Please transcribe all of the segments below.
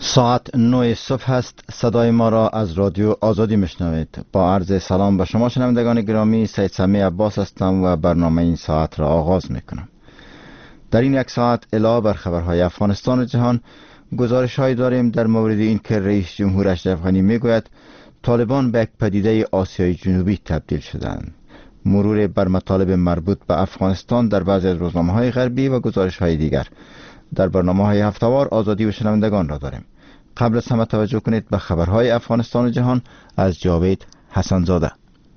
ساعت 9 صبح است. صدای ما را از رادیو آزادی میشنوید. با عرض سلام به شما شنوندگان گرامی، سید سمی عباس هستم و برنامه این ساعت را آغاز میکنم. در این یک ساعت علاوه بر خبرهای افغانستان و جهان، گزارش‌هایی داریم در مورد این که رئیس جمهور اشرف غنی میگوید طالبان به یک پدیده آسیای جنوبی تبدیل شدند. مرور بر مطالب مربوط به افغانستان در بعضی از روزنامه‌های غربی و گزارش‌های دیگر. در برنامه‌های هفته‌وار آزادی و شنوندگان را داریم. قبل از همه توجه کنید به خبرهای افغانستان و جهان از جاوید حسن‌زاده.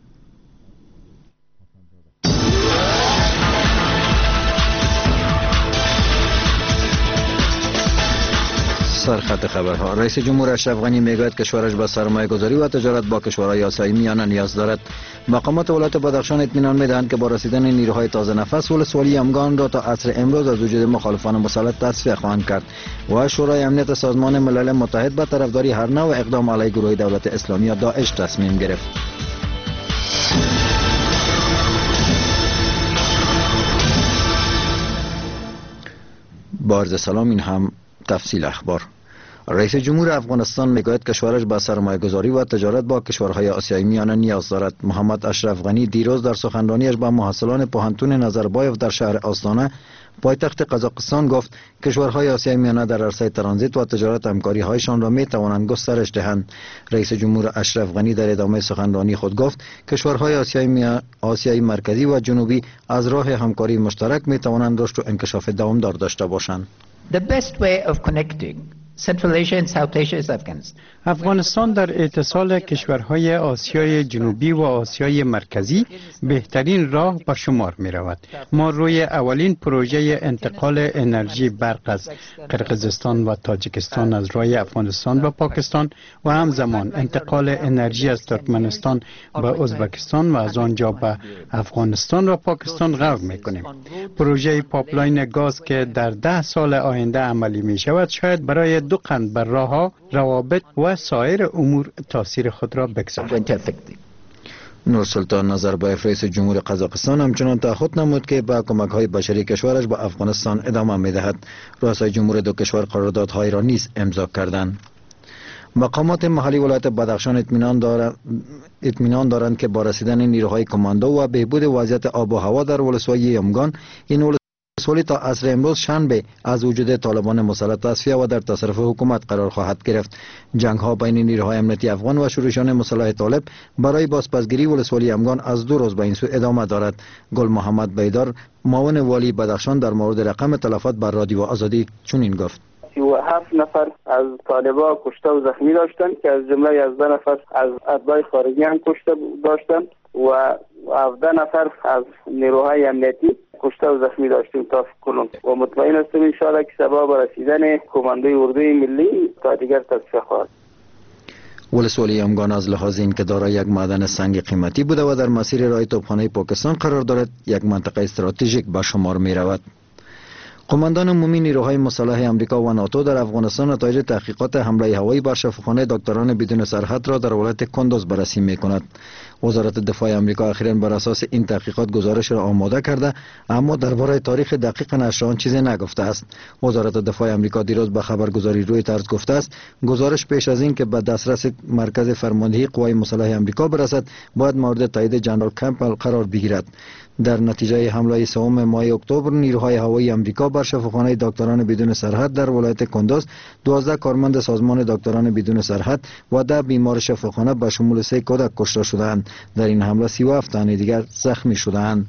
سرخط خبرها. رئیس جمهور اشرف غنی میگوید کشورش به سرمایه گذاری و تجارت با کشورهای آسیایی میانه نیاز دارد. مقامات ولایت بدخشان اطمینان میدهند که با رسیدن نیروهای تازه نفس ولسوالی یمگان را تا عصر امروز از وجود مخالفان مسلط تصفیه خواهند کرد و شورای امنیت سازمان ملل متحد به طرفداری هر نوع اقدام علیه گروه دولت اسلامی یا داعش تصمیم گرفت. با عرض سلام، این هم تفصیل اخبار. رئیس جمهور افغانستان میگوید کشورش با سرمایه گذاری و تجارت با کشورهای آسیایی میانه نیاز دارد. محمد اشرف غنی دیروز در سخنرانیش با محصلان پوهنتون نظربایف در شهر آستانه پایتخت قزاقستان گفت کشورهای آسیای میانه در عرصه ترانزیت و تجارت همکاری هایشان را می توانند گسترش دهند. رئیس جمهور اشرف غنی در ادامه سخنرانی خود gofت کشورهای آسیای مرکزی و جنوبی از راه همکاری مشترک می توانند رشد و انکشاف دوامدار داشته باشند. The best way of connecting Central Asia and South Asia is Afghanistan. افغانستان در اتصال کشورهای آسیای جنوبی و آسیای مرکزی بهترین راه به شمار می رود. ما روی اولین پروژه انتقال انرژی برق از قرقیزستان و تاجیکستان از راه افغانستان به پاکستان و همزمان انتقال انرژی از ترکمنستان به ازبکستان و از آنجا به افغانستان و پاکستان غور می کنیم. پروژه پاپلاین گاز که در 10 سال آینده عملی می شود شاید برای دو قند بر راهها، روابط و سایر امور تاثیر خود را بگذارد. نورسلطان نظربایف رئیس جمهور قزاقستان همچنان تعهد نمود که با کمک‌های بشری کشورش به افغانستان ادامه می‌دهد. رؤسای جمهور دو کشور قراردادهای را نیز امضا کردند. مقامات محلی ولایت بدخشان اطمینان دارند که با رسیدن نیروهای کماندو و بهبود وضعیت آب و هوا در ولسوالی یمگان، این ولسوالی تا عصر امروز شنبه از وجود طالبان مسلط تصفیه و در تصرف حکومت قرار خواهد گرفت. جنگ ها بین نیروهای امنیتی افغان و شورشیان مسلح طالب برای بازپسگیری ولسوالی یمگان از 2 روز به این سو ادامه دارد. گل محمد بیدار، معاون والی بدخشان، در مورد رقم تلفات بر رادیو آزادی چنین گفت: 37 نفر از طالبا کشته و زخمی داشتند که از جمله 11 نفر از اتباع خارجی هم کشته داشتند و 17 نفر از نیروهای امنیتی کشته و زخمی داشتیم تا کنون و مطمئن هستم ان شاءالله که سبب رسیدن کماندوی اردوی ملی تا دیگر تصفیه خواهد. ولسوالی یمگان از لحاظ اینکه دارای یک معدن سنگ قیمتی بوده و در مسیر راه توپخانه پاکستان قرار دارد، یک منطقه استراتژیک به شمار می رود. قماندان عمومی نیروهای مسلح آمریکا و ناتو در افغانستان نتایج تحقیقات حمله هوایی بر شفاخانه دکتران بدون سرحد را در ولایت کندوز بررسی می‌کند. وزارت دفاع آمریکا اخیراً بر اساس این تحقیقات گزارش را آماده کرده، اما درباره تاریخ دقیق نشر آن چیزی نگفته است. وزارت دفاع آمریکا دیروز به خبرگزاری رویترز گفته است گزارش پیش از این که به دسترس مرکز فرماندهی قوای مسلح آمریکا برسد باید مورد تایید جنرال کمپبل قرار بگیرد. در نتیجه حمله 3 ماه اکتبر نیروهای هوایی آمریکا بر شفاخانه دکتران بدون سرحد در ولایت کندوز 12 کارمند سازمان دکتران بدون سرحد و 10 بیمار شفاخانه به شمول 3 کودک کشته شدند. در این حمله 37 تن دیگر زخمی شدند.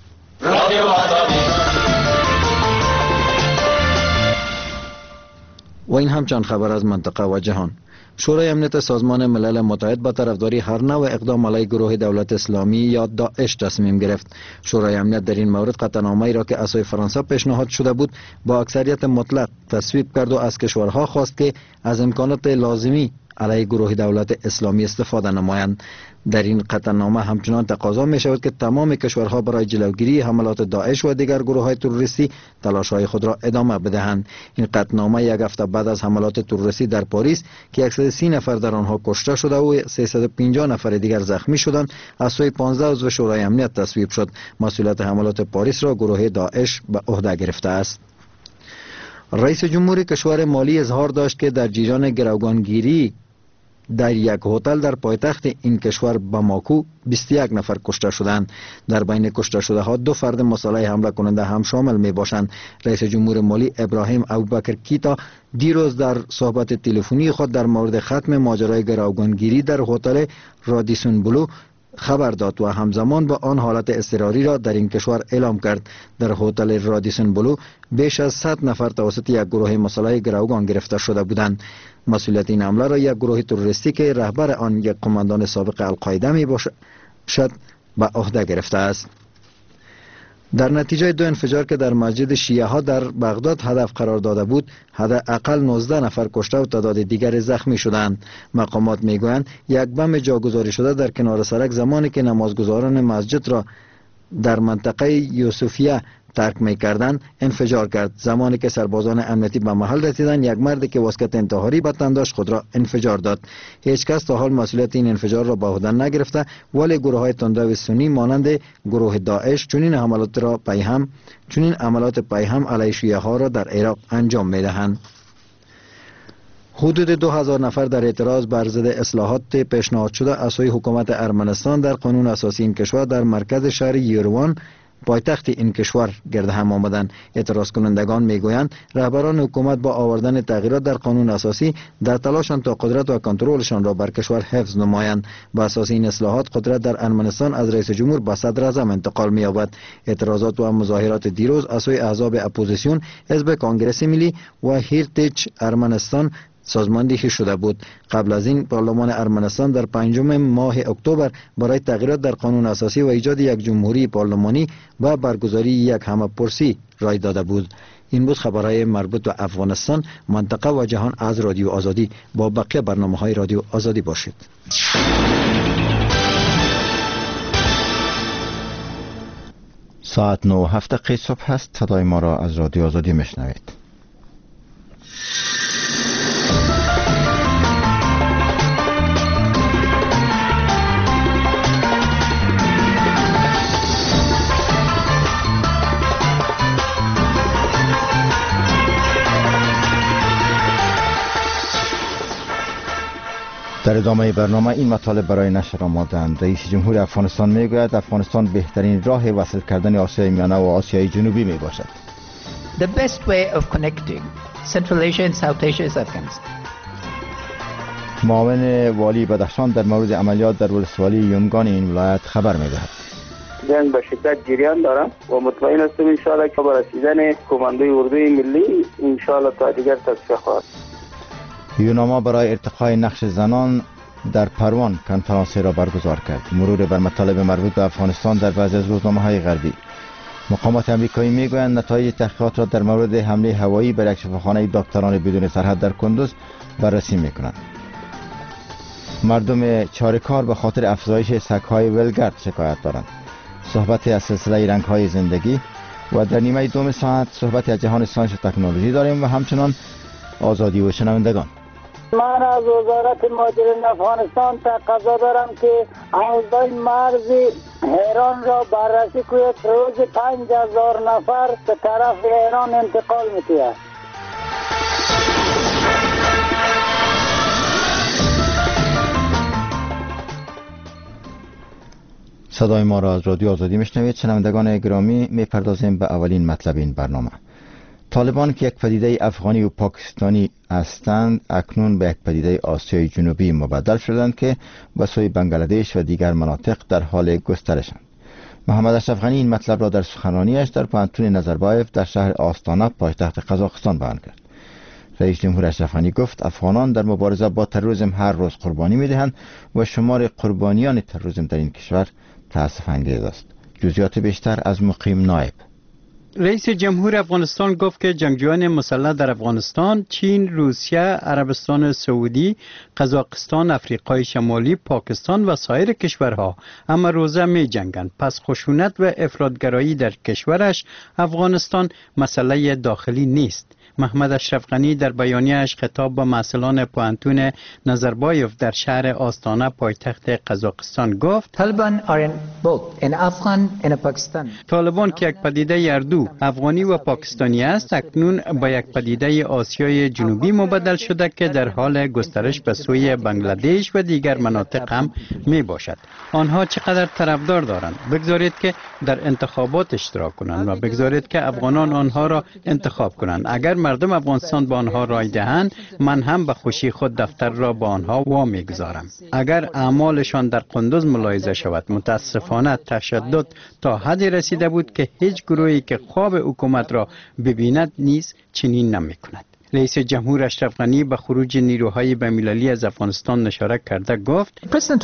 و این هم چند خبر از منطقه و جهان. شورای امنیت سازمان ملل متحد با طرفداری هر نوع اقدام علیه گروه دولت اسلامی یا داعش تصمیم گرفت. شورای امنیت در این مورد قطعنامه‌ای را که از سوی فرانسه پیشنهاد شده بود با اکثریت مطلق تصویب کرد و از کشورها خواست که از امکانات لازمی علیه گروه دولت اسلامی استفاده نمایند. در این قطعنامه همچنان تقاضا می شود که تمام کشورها برای جلوگیری حملات داعش و دیگر گروه‌های تروریستی تلاش‌های خود را ادامه بدهند. این قطعنامه یک هفته بعد از حملات تروریستی در پاریس که 130 نفر در آنها کشته شده و 350 نفر دیگر زخمی شدند از سوی 15 عضو شورای امنیت تصویب شد. مسئولیت حملات پاریس را گروه داعش به عهده گرفته است. رئیس جمهور کشور مالی اظهار داشت که در جریان گروگانگیری در یک هتل در پایتخت این کشور باماکو 21 نفر کشته شدند. در بین کشته شده ها 2 فرد مسلح حمله کننده هم شامل می باشند. رئیس جمهور مالی ابراهیم ابوبکر کیتا دیروز در صحبت تلفنی خود در مورد ختم ماجرای گروگانگیری در هتل رادیسون بلو خبر داد و همزمان با آن حالت اضطراری را در این کشور اعلام کرد. در هتل رادیسون بلو بیش از 100 نفر توسط یک گروه مسلح گروگان گرفته شده بودند. مسئولیت این حمله را یک گروه تروریستی که رهبر آن یک قماندان سابق القاعده می باشد به عهده گرفته است. در نتیجه 2 انفجار که در مسجد شیعه ها در بغداد هدف قرار داده بود، حداقل 19 نفر کشته و تعداد دیگر زخمی شدند. مقامات میگویند یک بم جاگذاری شده در کنار سرک زمانی که نمازگزاران مسجد را در منطقه یوسفیه ترک می‌کردند انفجار کرد. زمانی که سربازان امنیتی به محل رسیدند، یک مردی که واسکت انتحاری به تن داشت خود را انفجار داد. هیچ کس تا حال مسئولیت این انفجار را به عهده نگرفته، ولی گروه‌های تندرو سنی مانند گروه داعش چنین عملات پیهم علیه شیعه ها را در عراق انجام می‌دهند. حدود 2000 نفر در اعتراض بر ضد اصلاحات پیشنهاد شده از سوی حکومت ارمنستان در قانون اساسی این کشور در مرکز شهر یروان پایتخت این کشور گرد هم آمدند. اعتراض کنندگان میگویند رهبران حکومت با آوردن تغییرات در قانون اساسی در تلاشند تا قدرت و کنترلشان را بر کشور حفظ نمایند. با اساس این اصلاحات قدرت در ارمنستان از رئیس جمهور به صدر اعظم انتقال می‌یابد. اعتراضات و مظاهرات دیروز از سوی احزاب اپوزیسیون، حزب کنگره ملی و هریتیج ارمنستان سازماندهی شده بود. قبل از این پارلمان ارمنستان در 5 ماه اکتبر برای تغییرات در قانون اساسی و ایجاد یک جمهوری پارلمانی و برگزاری یک همه‌پرسی رای داده بود. این بود خبرهای مربوط به افغانستان، منطقه و جهان از رادیو آزادی. با بقیه برنامه‌های رادیو آزادی باشید. ساعت 9:07 صبح است. صدای ما را از رادیو آزادی میشنوید. در ادامه برنامه این مطالب برای نشر آماده‌اند. رئیس جمهور افغانستان میگوید افغانستان بهترین راه وصل کردن آسیای میانه و آسیای جنوبی می باشد. The best way of connecting Central Asia and South Asia is Afghanistan. معاون والی بدخشان در مورد عملیات در ولسوالی یونگان این ولایت خبر می‌دهد. جنگ به شدت جریان دارم و مطمئن هستم ان شاءالله که با رسیدن کماندوی اردوی ملی ان شاءالله تا دیگر تصفیه خواهد. یوناما برای ارتقای نقش زنان در پروان کنفرانسی را برگزار کرد. مرور بر مطالب مربوط به افغانستان در بعضی از روزنامه‌های غربی. مقامات امریکایی میگویند نتایج تحقیقات را در مورد حمله هوایی بر یک شفاخانه دکتران بدون سرحد در کندوز بررسی میکنند. مردم چاره‌کار به خاطر افزایش سگ‌های ولگرد شکایت دارند. صحبت از سلسله رنگ‌های زندگی و در نیمه دوم ساعت صحبت از جهان ساینس و تکنولوژی داریم و همچنان آزادی و شنوندگان. من از وزارت مهاجرین افغانستان تقاضا دارم که اوضاع مرز ایران را بررسی کنید. روز 5000 نفر به طرف ایران انتقال می‌کنند. صدای ما را از رادیو آزادی میشنوید. شنوندگان گرامی، میپردازیم به اولین مطلب این برنامه. طالبان که یک پدیده افغانی و پاکستانی هستند اکنون به یک پدیده آسیای جنوبی مبدل شدند که به سوی بنگلادش و دیگر مناطق در حال گسترشند. محمد اشرف غنی این مطلب را در سخنرانیش در پوهنتون نظربایف در شهر آستانه پایتخت قزاقستان بیان کرد. رئیس جمهور اشرف غنی گفت افغانان در مبارزه با تروریسم هر روز قربانی می‌دهند و شمار قربانیان تروریسم در این کشور تأسف انگیز است. جزئیات بیشتر از مقیم نایب. رئیس جمهور افغانستان گفت که جنگجویان مسلح در افغانستان، چین، روسیه، عربستان سعودی، قزاقستان، افریقای شمالی، پاکستان و سایر کشورها اما روزه می جنگند. پس خشونت و افراطگرایی در کشورش افغانستان مسئله داخلی نیست. محمد اشرف غنی در بیانیه‌اش خطاب به مسئولان پوهنتون نظربایف در شهر آستانه پایتخت قزاقستان گفت Taliban are in both in Afghan and in Pakistan. طالبان که یک پدیده اردو دو افغانی و پاکستانی است، اکنون به یک پدیده آسیای جنوبی مبدل شده که در حال گسترش به سوی بنگلادش و دیگر مناطق هم می باشد. آنها چقدر طرفدار دارند؟ بگذارید که در انتخابات اشتراک کنند و بگذارید که افغانان آنها را انتخاب کنند. اگر مردم افغانستان به آنها رای دهند، من هم به خوشی خود دفتر را با آنها وامی گذارم. اگر اعمالشان در قندوز ملاحظه شود، متاسفانه تشدد تا حدی رسیده بود که هیچ گروهی که خواب حکومت را ببیند نیز چنین نمی کند. رئیس جمهور اشرف غنی به خروج نیروهای بین‌المللی از افغانستان اشاره کرده گفت: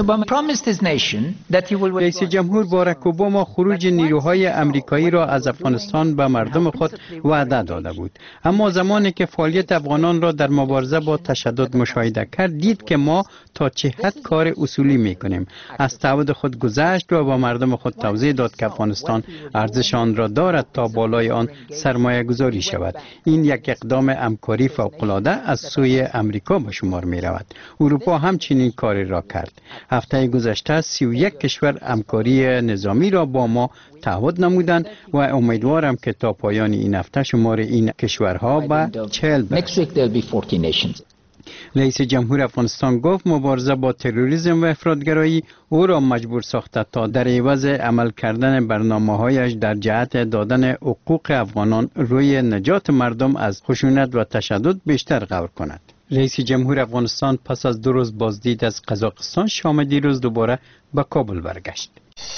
رئیس جمهور باراک اوباما خروج نیروهای امریکایی را از افغانستان به مردم خود وعده داده بود، اما زمانی که فعالیت افغانان را در مبارزه با تشدد مشاهده کرد، دید که ما تا چه حد کار اصولی میکنیم. از تعهد خود گذشت و با مردم خود توضیح داد که افغانستان ارزش آن را دارد تا بالای آن سرمایه گذاری شود. این یک اقدام امکاری فوق‌العاده از سوی امریکا به شمار می رود. اروپا همچنین کاری را کرد. هفته گذشته 31 کشور همکاری نظامی را با ما تعهد نمودند و امیدوارم که تا پایان این هفته شمار این کشورها به 40 برسد. رئیس جمهور افغانستان گفت مبارزه با تروریسم و افراطگرایی او را مجبور ساخته تا در عوض عمل کردن برنامه‌هایش در جهت دادن حقوق افغانان روی نجات مردم از خشونت و تشدد بیشتر غور کند. رئیس جمهور افغانستان پس از 2 روز بازدید از قزاقستان شام دیروز دوباره به کابل برگشت.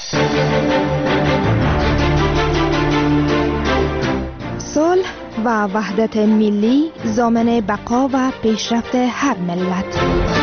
صلح و وحدت ملی ضامن بقا و پیشرفت هر ملت.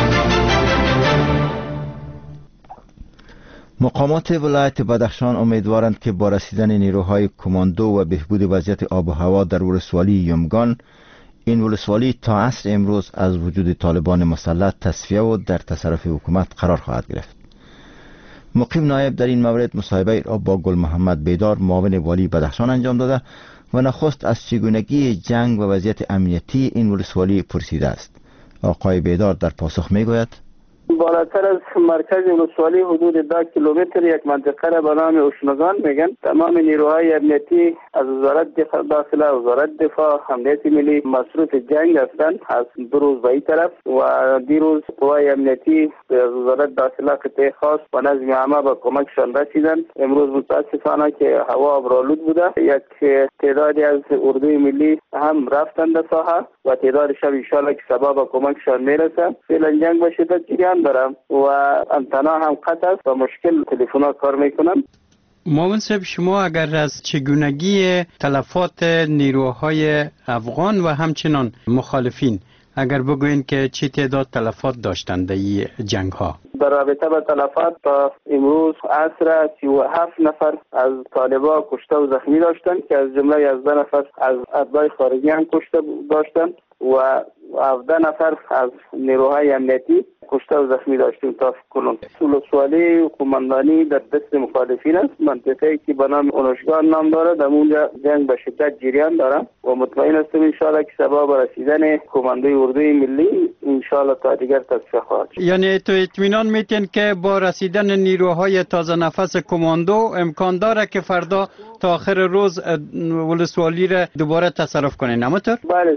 مقامات ولایت بدخشان امیدوارند که با رسیدن نیروهای کماندو و بهبود وضعیت آب و هوا در ولسوالی یمگان، این ولسوالی تا عصر امروز از وجود طالبان مسلح تصفیه و در تصرف حکومت قرار خواهد گرفت. مقیم نایب در این مورد مصاحبه را با گل محمد بیدار معاون والی بدخشان انجام داده و نخست از چگونگی جنگ و وضعیت امنیتی این ولسوالی پرسیده است. آقای بیدار در پاسخ میگوید: بالاتر از مرکز ولسوالی حدود 10 کیلومتر یک منطقه را به نام اشنگان میگن. تمام نیروهای امنیتی از وزارت داخله، وزارت دفاع، امنیت ملی مصروف جنگ هستند از 2 روز به این طرف و دیروز قوای امنیتی از وزارت داخله قطعه خاص و نظم عامه به کمکشان رسیدند. امروز متاسفانه که هوا ابرآلود بوده، یک تعدادی از اردوی ملی هم رفتند به ساحه و تعدادش ان شاء الله که سبب به کمکشان میرسه. فعلا جنگ به شدت جریان دارم و انتنا هم قطع است و مشکل تلفن‌ها کار میکنن. معاون صاحب، شما اگر از چگونگی تلفات نیروهای افغان و همچنان مخالفین اگر بگوین که چی تعداد تلفات داشتند در این جنگ ها؟ در رابطه با تلفات تا امروز عصر 37 نفر از طالبان کشته و زخمی داشتند که از جمله 11 نفر از اتباع خارجی هم کشته داشتند و 17 نفر از نیروهای امنیتی کشته و زخمی داشتیم. تا کنون ولسوالی قماندانی در دست مخالفین است. منطقه‌ای که به نام اونشگان نام داره، در اونجا جنگ به شدت جریان داره و مطمئن هستم ان شاءالله که سبب رسیدن کماندوی اردوی ملی ان شاءالله تا دیگر تصفیه خواهد شد. یعنی تو اطمینان میتین که با رسیدن نیروهای تازه نفس کماندو امکان داره که فردا تا آخر روز ولسوالی را دوباره تصرف کنین، همونطور؟ بله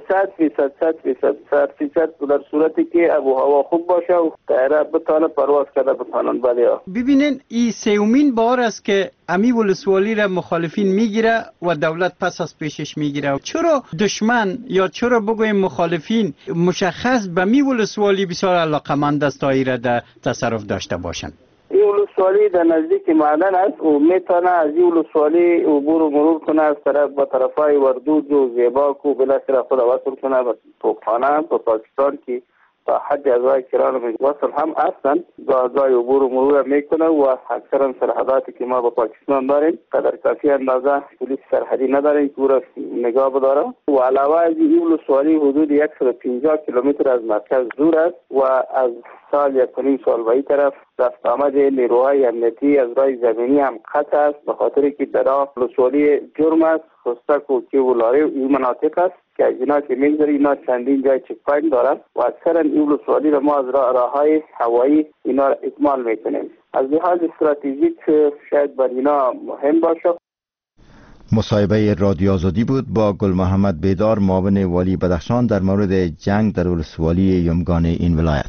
100% در صورتی که آب و هوا خوب باشه و طیاره بتونه پرواز کرده بتونن. بله ببینین این سومین بار است که امی ولسوالی را مخالفین میگیره و دولت پس از پیشش میگیره. چرا دشمن یا چرا بگویم مخالفین مشخص به می ولسوالی بسیار علاقمند است تا ایره در تصرف داشته باشند؟ این ولسوالی در نزدیک معدن است و میتونه از این ولسوالی عبور و مرور کنه از طرف به طرفای وردوج و زیباک و بالاخره خود وصل کنه به توپخانه به پاکستان که تا حد اعضای کران وصل هم هستند. جای عبور و مرور میکنه و اکثرا سرحداتی که ما با پاکستان داریم قدر کافی اندازه پلیس سرحدی نداریم که او را نگاه بداره و علاوه از این ولسوالی حدود 150 کیلومتر از مرکز دور است و از سال 1.5 سال به این طرف رفت آمد نیروهای امنیتی از راه زمینی هم قطع است، به خاطر که در ولسوالی جرم است، خستک و کی و لاره این مناطق است که از اینا که میگذاری اینا چندین جای چک پوینت دارن و اکثرا این ولسوالی را ما از راههای هوایی اینا را اکمال میکنیم. از لحاظ استراتژیک شاید بر اینا مهم باشه. مصاحبه رادیو آزادی بود با گل محمد بیدار، معاون والی بدخشان، در مورد جنگ در ولسوالی یمگان این ولایت.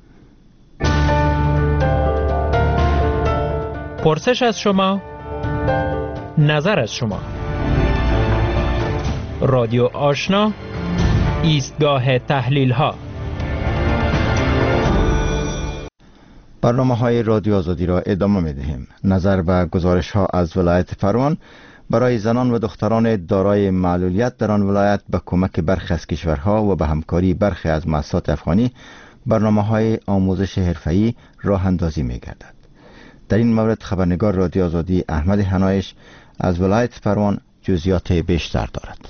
پرسش از شما، نظر از شما. رادیو آشنا، ایستگاه تحلیل ها. برنامه‌های رادیو آزادی را ادامه می‌دهیم. نظر و گزارش‌ها از ولایت پروان برای زنان و دختران دارای معلولیت در آن ولایت به کمک برخی از کشورها و به همکاری برخی از مؤسسات افغانی برنامه‌های آموزش حرفه‌ای راه اندازی می‌گردد. در این مورد خبرنگار رادیو آزادی احمد حنایش از ولایت پروان جزئیات بیشتر دارد.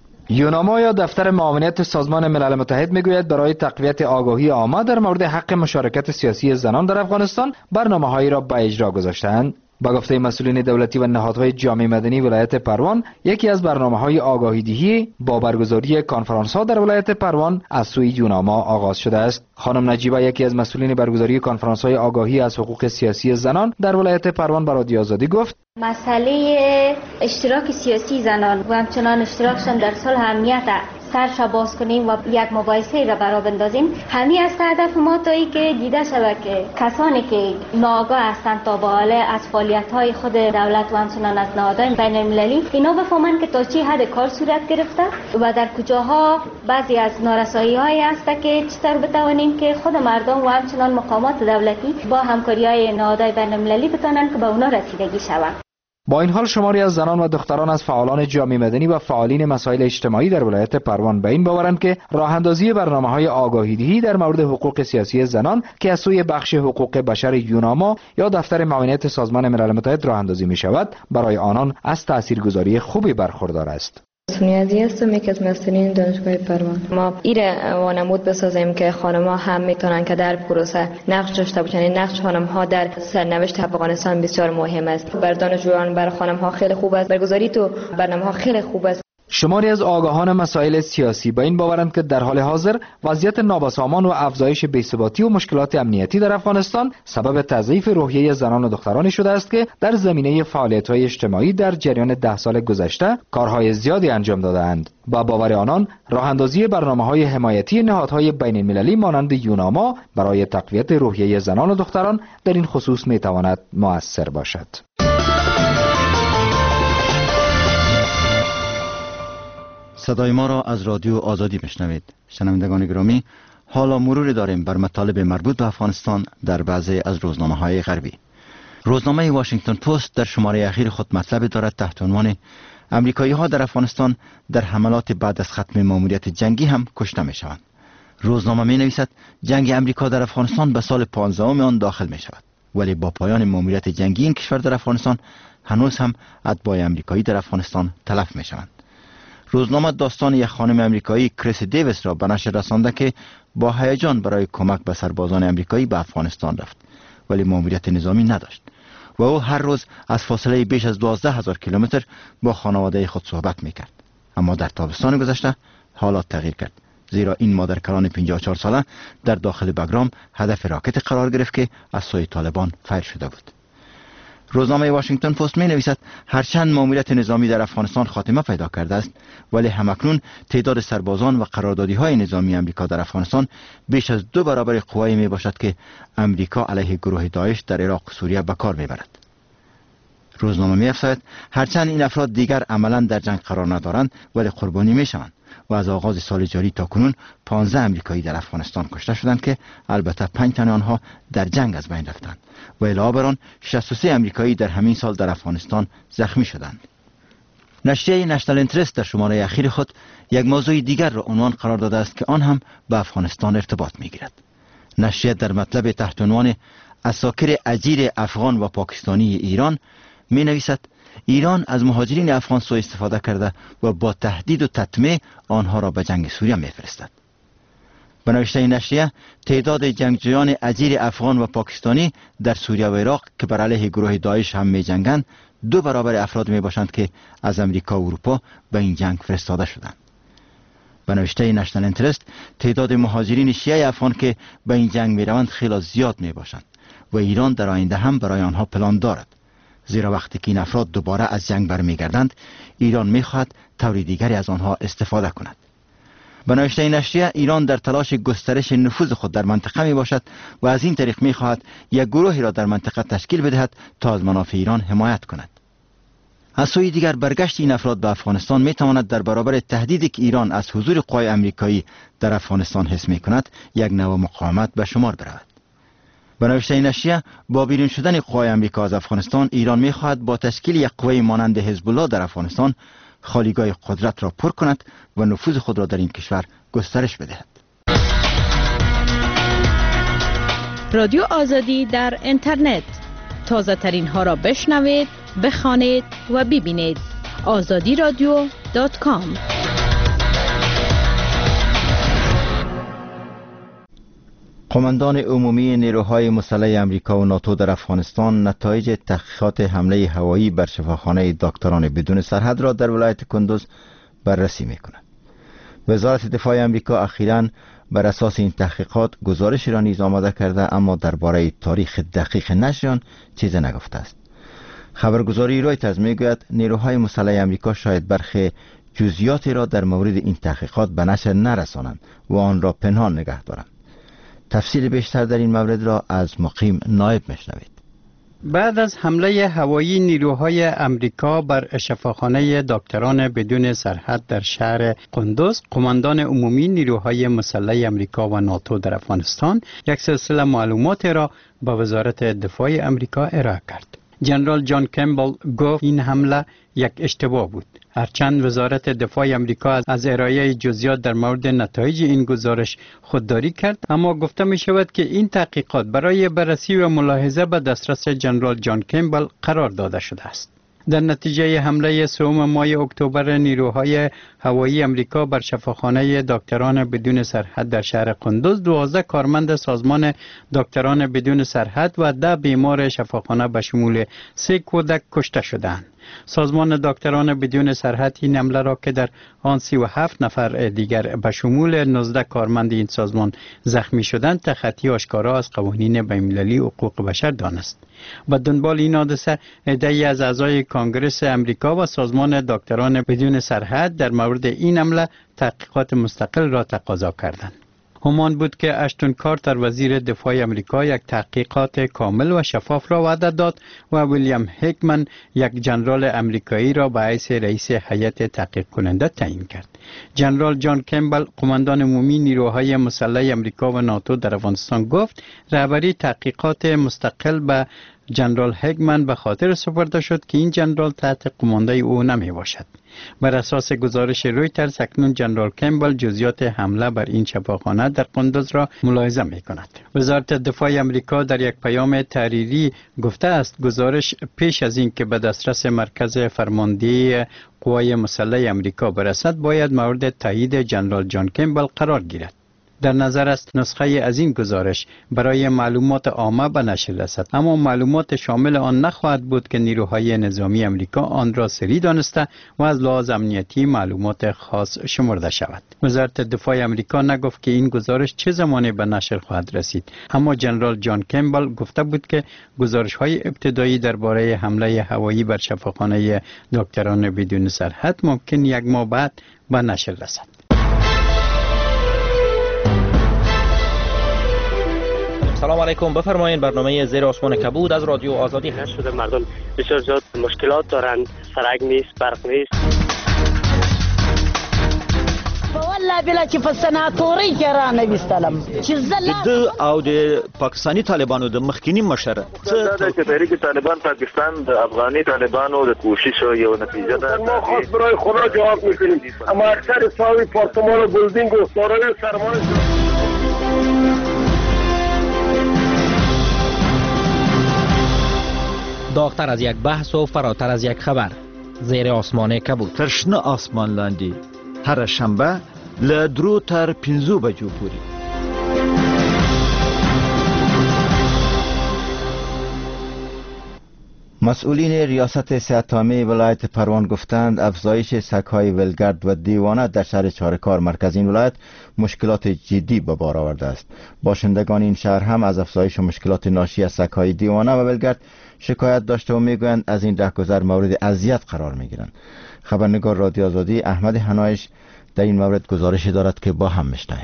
یوناما یا دفتر معاونت سازمان ملل متحد میگوید برای تقویت آگاهی عامه در مورد حق مشارکت سیاسی زنان در افغانستان برنامه‌هایی را به اجرا گذاشتند. با گفته مسئولین دولتی و نهادهای جامعه مدنی ولایت پروان، یکی از برنامه‌های آگاهی‌دهی با برگزاری کنفرانس‌ها در ولایت پروان از سوی یوناما آغاز شده است. خانم نجیبه، یکی از مسئولین برگزاری کنفرانس‌های آگاهی از حقوق سیاسی زنان در ولایت پروان، به رادیو آزادی گفت: مسئله اشتراک سیاسی زنان و همچنان اشتراکشان در صلح امنیت سرش باز کنیم و یک مباحثه را برا بندازیم. همین است هدف ما، تا ای که دیده شود که کسانی که ناآگاه هستند تا به حال از فعالیت‌های خود دولت و همچنان از نهادهای بین‌المللی، اینا بفهمند که تا چه حد کار صورت گرفته و در کجاها بعضی از نارسایی‌هایی هست که چطور بتوانیم که خود مردم و همچنان مقامات دولتی با همکاری‌های نهادهای بین‌المللی بتوانند که به اونا رسیدگی شود. با این حال شماری از زنان و دختران از فعالان جامعه مدنی و فعالین مسائل اجتماعی در ولایت پروان به این باورند که راه اندازی برنامه‌های آگاهی‌دهی در مورد حقوق سیاسی زنان که از سوی بخش حقوق بشر یوناما یا دفتر معاونت سازمان ملل متحد راه اندازی می‌شود، برای آنان از تاثیرگذاری خوبی برخوردار است. سونیازی هستم، یک از مسئولین دانشگاه پروان. ما ایره وانمود بسازیم که خانم‌ها هم میتونن که در پروسه نقش داشته باشن. نقش خانم‌ها در سرنوشت افغانستان بسیار مهم است. بر دانشجویان، بر خانم‌ها خیلی خوب است. برگزاری تو برنامه‌ها خیلی خوب است. شماری از آگاهان مسائل سیاسی به این باورند که در حال حاضر وضعیت نابسامان و افزایش بی‌ثباتی و مشکلات امنیتی در افغانستان سبب تضعیف روحیه زنان و دخترانی شده است که در زمینه فعالیت‌های اجتماعی در جریان 10 سال گذشته کارهای زیادی انجام داده‌اند. با باور آنان، راه اندازی برنامه‌های حمایتی نهادهای بین‌المللی مانند یوناما برای تقویت روحیه زنان و دختران در این خصوص می‌تواند مؤثر باشد. صدای ما را از رادیو آزادی میشنوید. شنوندگان گرامی، حالا مروری داریم بر مطالب مربوط به افغانستان در بعضی از روزنامه‌های غربی. روزنامه واشنگتن پست در شماره اخیر خود مطلب دارد تحت عنوان امریکایی‌ها در افغانستان در حملات بعد از ختم ماموریت جنگی هم کشته می‌شوند. روزنامه می‌نویسد جنگ امریکا در افغانستان به سال 15 آن داخل می‌شود، ولی با پایان ماموریت جنگی این کشور در افغانستان هنوز هم اتباع امریکایی در افغانستان تلف می‌شوند. روزنامه داستان یک خانم امریکایی کریس دیویس را به نشر رسانده که با هیجان برای کمک به سربازان امریکایی به افغانستان رفت، ولی ماموریت نظامی نداشت و او هر روز از فاصله بیش از 12,000 کیلومتر با خانواده خود صحبت میکرد. اما در تابستان گذشته حالات تغییر کرد، زیرا این مادرکلان 54 ساله در داخل بگرام هدف راکت قرار گرفت که از سوی طالبان فیر شده بود. روزنامه واشنگتن پست می نویسد هرچند ماموریت نظامی در افغانستان خاتمه پیدا کرده است، ولی همکنون تعداد سربازان و قراردادی های نظامی امریکا در افغانستان بیش از 2 برابر قوایی می باشد که امریکا علیه گروه داعش در عراق و سوریه به کار می برد. روزنامه می افزاید هرچند این افراد دیگر عملا در جنگ قرار ندارند، ولی قربانی می شوند و از آغاز سال جاری تا کنون 15 امریکایی در افغانستان کشته شدند که البته 5 تن آنها در جنگ از بین رفتند و علاوه بر آن 63 امریکایی در همین سال در افغانستان زخمی شدند. نشریه نشنال اینترست در شماره اخیر خود یک موضوع دیگر را عنوان قرار داده است که آن هم به افغانستان ارتباط می‌گیرد. نشریه در مطلب تحت عنوان اساکر اجیر افغان و پاکستانی ایران می نویسد ایران از مهاجرین افغان سوء استفاده کرده و با تهدید و تطمیع آنها را به جنگ سوریه می‌فرستد. به نوشته نشریه تعداد جنگجویان اجیر افغان و پاکستانی در سوریه و عراق که بر علیه گروه داعش هم می‌جنگند 2 برابر افراد میباشند که از امریکا و اروپا به این جنگ فرستاده شدند. به نوشته نشنال اینترست تعداد مهاجرین شیعه افغان که به این جنگ میروند خیلی زیاد میباشند و ایران در آینده هم برای آنها پلان دارد، زیرا وقتی که این افراد دوباره از جنگ برمیگردند ایران میخواهد طور دیگری از آنها استفاده کند. به نوشته نشریه ایران در تلاش گسترش نفوذ خود در منطقه می باشد و از این طریق می خواهد یک گروهی را در منطقه تشکیل بدهد تا از منافع ایران حمایت کند. از سوی دیگر برگشت این افراد به افغانستان می تواند در برابر تهدیدی که ایران از حضور قوای آمریکایی در افغانستان حس می کند یک نوع مقاومت به شمار برود. به نوشته نشریه با بیرون شدن قوای آمریکا از افغانستان ایران می خواهد با تشکیل یک قوه مانند حزب الله در افغانستان خالیگاه قدرت را پر کند و نفوذ خود را در این کشور گسترش بدهد. رادیو آزادی در اینترنت تازه ترین ها را بشنوید، بخوانید و ببینید. azadiradio.com. قماندان عمومی نیروهای مسلح آمریکا و ناتو در افغانستان نتایج تحقیقات حمله هوایی بر شفاخانه دکتران بدون سرحد را در ولایت کندوز بررسی می‌کند. وزارت دفاع آمریکا اخیراً بر اساس این تحقیقات گزارشی را نیز آماده کرده، اما درباره تاریخ دقیق نشر آن چیزی نگفته است. خبرگزاری رویترز میگوید نیروهای مسلح آمریکا شاید برخی جزئیاتی را در مورد این تحقیقات به نشر نرسانند و آن را پنهان نگه دارند. تفصیل بیشتر در این مورد را از مقیم نایب میشنوید. بعد از حمله هوایی نیروهای امریکا بر شفاخانه دکتران بدون سرحد در شهر قندوز، قماندان عمومی نیروهای مسلح امریکا و ناتو در افغانستان یک سلسله معلومات را به وزارت دفاع امریکا ارائه کرد. جنرال جان کمبل گفت این حمله یک اشتباه بود. هرچند وزارت دفاع امریکا از ارائه جزئیات در مورد نتایج این گزارش خودداری کرد، اما گفته می شود که این تحقیقات برای بررسی و ملاحظه به دسترس جنرال جان کمبل قرار داده شده است. در نتیجه حمله 3 ماه اکتبر نیروهای هوایی امریکا بر شفاخانه دکتران بدون سرحد در شهر قندوز، 12 کارمند سازمان دکتران بدون سرحد و 10 بیمار شفاخانه به شمول 3 کودک کشته شدند. سازمان دکتران بدون سرحد این حمله را که در آن 37 نفر دیگر به شمول 19 کارمند این سازمان زخمی شدند تخطی آشکارا از قوانین بین‌المللی حقوق بشر دانست. به دنبال این حادثه عده‌ای از اعضای کانگرس امریکا و سازمان دکتران بدون سرحد در مورد این حمله تحقیقات مستقل را تقاضا کردند. همان بود که اشتون کارتر وزیر دفاع امریکا یک تحقیقات کامل و شفاف را وعده داد و ویلیام هیکمن یک جنرال امریکایی را به حیث رئیس هیئت تحقیق کننده تعیین کرد. جنرال جان کمبل قماندان عمومی نیروهای مسلح امریکا و ناتو در افغانستان گفت رهبری تحقیقات مستقل به جنرال هیکمن به خاطر سپرده شد که این جنرال تحت قمانده او نمی باشد. بر اساس گزارش رویترز اکنون جنرال کمبل جزئیات حمله بر این شفاخانه در قندوز را ملاحظه می کند. وزارت دفاع امریکا در یک پیام تحریری گفته است گزارش پیش از این که به دسترس مرکز فرماندهی قوای مسلح امریکا برسد باید مورد تایید جنرال جان کمبل قرار گیرد. در نظر است نسخه از این گزارش برای معلومات عامه به نشر رسد، اما معلومات شامل آن نخواهد بود که نیروهای نظامی امریکا آن را سری دانسته و از لحاظ امنیتی معلومات خاص شمرده شود. وزارت دفاع امریکا نگفت که این گزارش چه زمانی به نشر خواهد رسید، اما جنرال جان کمبل گفته بود که گزارش‌های ابتدایی درباره حمله هوایی بر شفاخانه دکتران بدون سرحد ممکن 1 ماه بعد به نشر رسد. سلام علیکم، بفرمایید. برنامه زیر آسمان کبود از رادیو آزادی هست. شده مردم بسیار زیاد مشکلات دارند، سرک نیست، برق نیست. والله بلا چې په سناتوري کې را نه وستلم چې د او د پاکستانی طالبانو د مخکینی مشر دا چې تحریک طالبان پاکستان د افغاني طالبانو د کوشش یو نتیجه ده. ما خاص برای خدا جواب میکنیم، اما اکثر ساوی پارتمان و بلدینگ و سارای سرمایه داغتر از یک بحث و فراتر از یک خبر. زیر آسمان کبود. ترشنه آسمان لاندی هر شنبه له 2 تر 5 بجو پورې. مسئولین ریاست صحت عامه ولایت پروان گفتند افزایش سگ‌های ولگرد و دیوانه در شهر چارکار مرکز این ولایت مشکلات جدی به بار آورده است. باشندگان این شهر هم از افزایش مشکلات ناشی از سگ‌های دیوانه و ولگرد شکایت داشته و میگویند از این رهگذر مورد اذیت قرار میگیرند. خبرنگار رادیو آزادی احمد حنایش در این مورد گزارشی دارد که با هم میشنویم.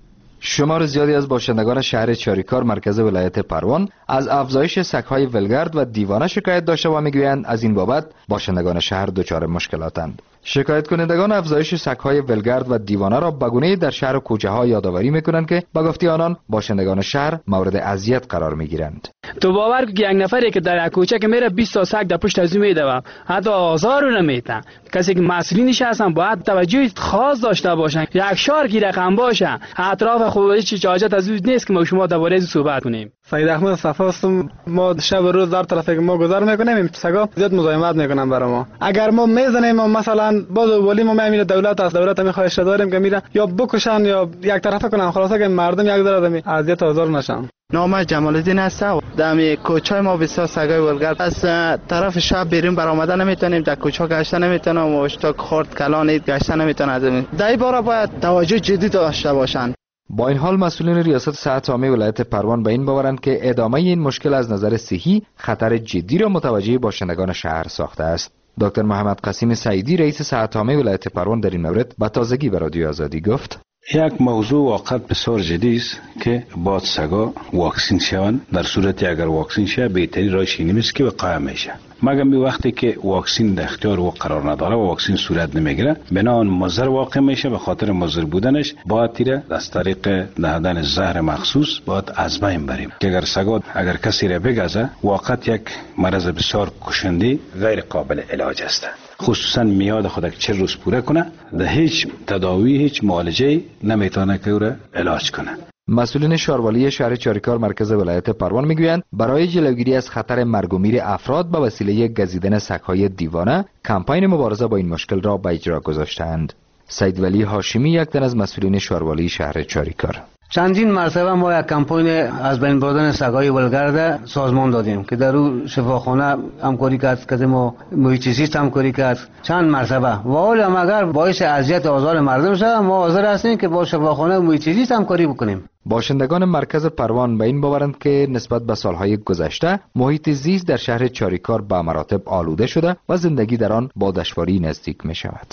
شمار زیادی از باشندگان شهر چاریکار مرکز ولایت پروان از افزایش سگ‌های ولگرد و دیوانه شکایت داشته و میگویند از این بابت باشندگان شهر دچار مشکلاتند. شکایت کنندگان افزایش سگ‌های ولگرد و دیوانه را به گونه‌ای در شهر و کوچه‌ها یادآوری می‌کنند که به گفته آنان باشندگان شهر مورد اذیت قرار می‌گیرند. تو باور کن که یک نفری که در کوچه که میره 20 تا سگ در پشت از میده و حتی آزار رو نمیده. کسی که مسئولینش هستن باید توجه خاص داشته باشن، یک شار کی رقم باشه، اطراف خودش چه حاجت از اون نیست که ما شما درباره این صحبت کنیم. سید احمد صفا هستم. ما شب و روز در طرفی که ما گذر میکنیم این سگا زیاد مزاحمت میکنن برای ما. اگر ما میزنیم مثلا باز ولی ما میره دولت از دولت میخواهش داریم که میره یا بکشن یا یک طرفه کنن، خلاصه که مردم یک ذره اذیت آزار نشن. نام جمال الدین هستم. در کوچه ما بسیار سگای ولگرد از طرف شب بریم برآمده نمیتونیم، در کوچه گشته نمیتونیم و اشتاق خرد کلان گشته نمیتونیم. در این باره باید توجه جدی داشته باشند. با این حال مسئولین ریاست صحت عامه ولایت پروان به این باورند که ادامه این مشکل از نظر صحی خطر جدی را متوجه باشندگان شهر ساخته است. دکتر محمد قاسم سعیدی رئیس صحت عامه ولایت پروان در این مورد به تازگی به رادیو آزادی گفت: یک موضوع واقعا بسیار جدی است که باید سگا واکسین شوند. در صورتی اگر واکسین شه بهترین راهش این است که وقایع میشه، مگر می وقتی که واکسین در اختیار او قرار نداره و واکسین صورت نمیگیره بنابراین مضر واقع میشه. به خاطر مضر بودنش باید تیره از طریق دادن زهر مخصوص باید از بین بریم که اگر سگا اگر کسی را بگزه واقعا یک مرض بسیار کشنده غیر قابل علاج است. خصوصا میاد خود که 40 روز پوره کنه ده هیچ تداوی هیچ معالجه نمیتونه که او را علاج کنه. مسئولین شاروالی شهر چاریکار مرکز ولایت پروان میگویند برای جلوگیری از خطر مرگ و میر افراد به وسیله گزیدن سگ‌های دیوانه کمپین مبارزه با این مشکل را به اجرا گذاشتند. سید ولی هاشمی یک تن از مسئولین شاروالی شهر چاریکار: چندین مرتبه ما یک کمپین از بین بردن سگ‌های ولگرد سازمان دادیم که در او شفاخانه همکاری کرد، ما محیط زیست همکاری کرد چند مرتبه و حالا هم اگر باعث اذیت آزار مردم شد ما حاضر هستیم که با شفاخانه محیط زیست همکاری بکنیم. باشندگان مرکز پروان به این باورند که نسبت به سالهای گذشته محیط زیست در شهر چاریکار به مراتب آلوده شده و زندگی در آن با دشواری نزدیک می شود.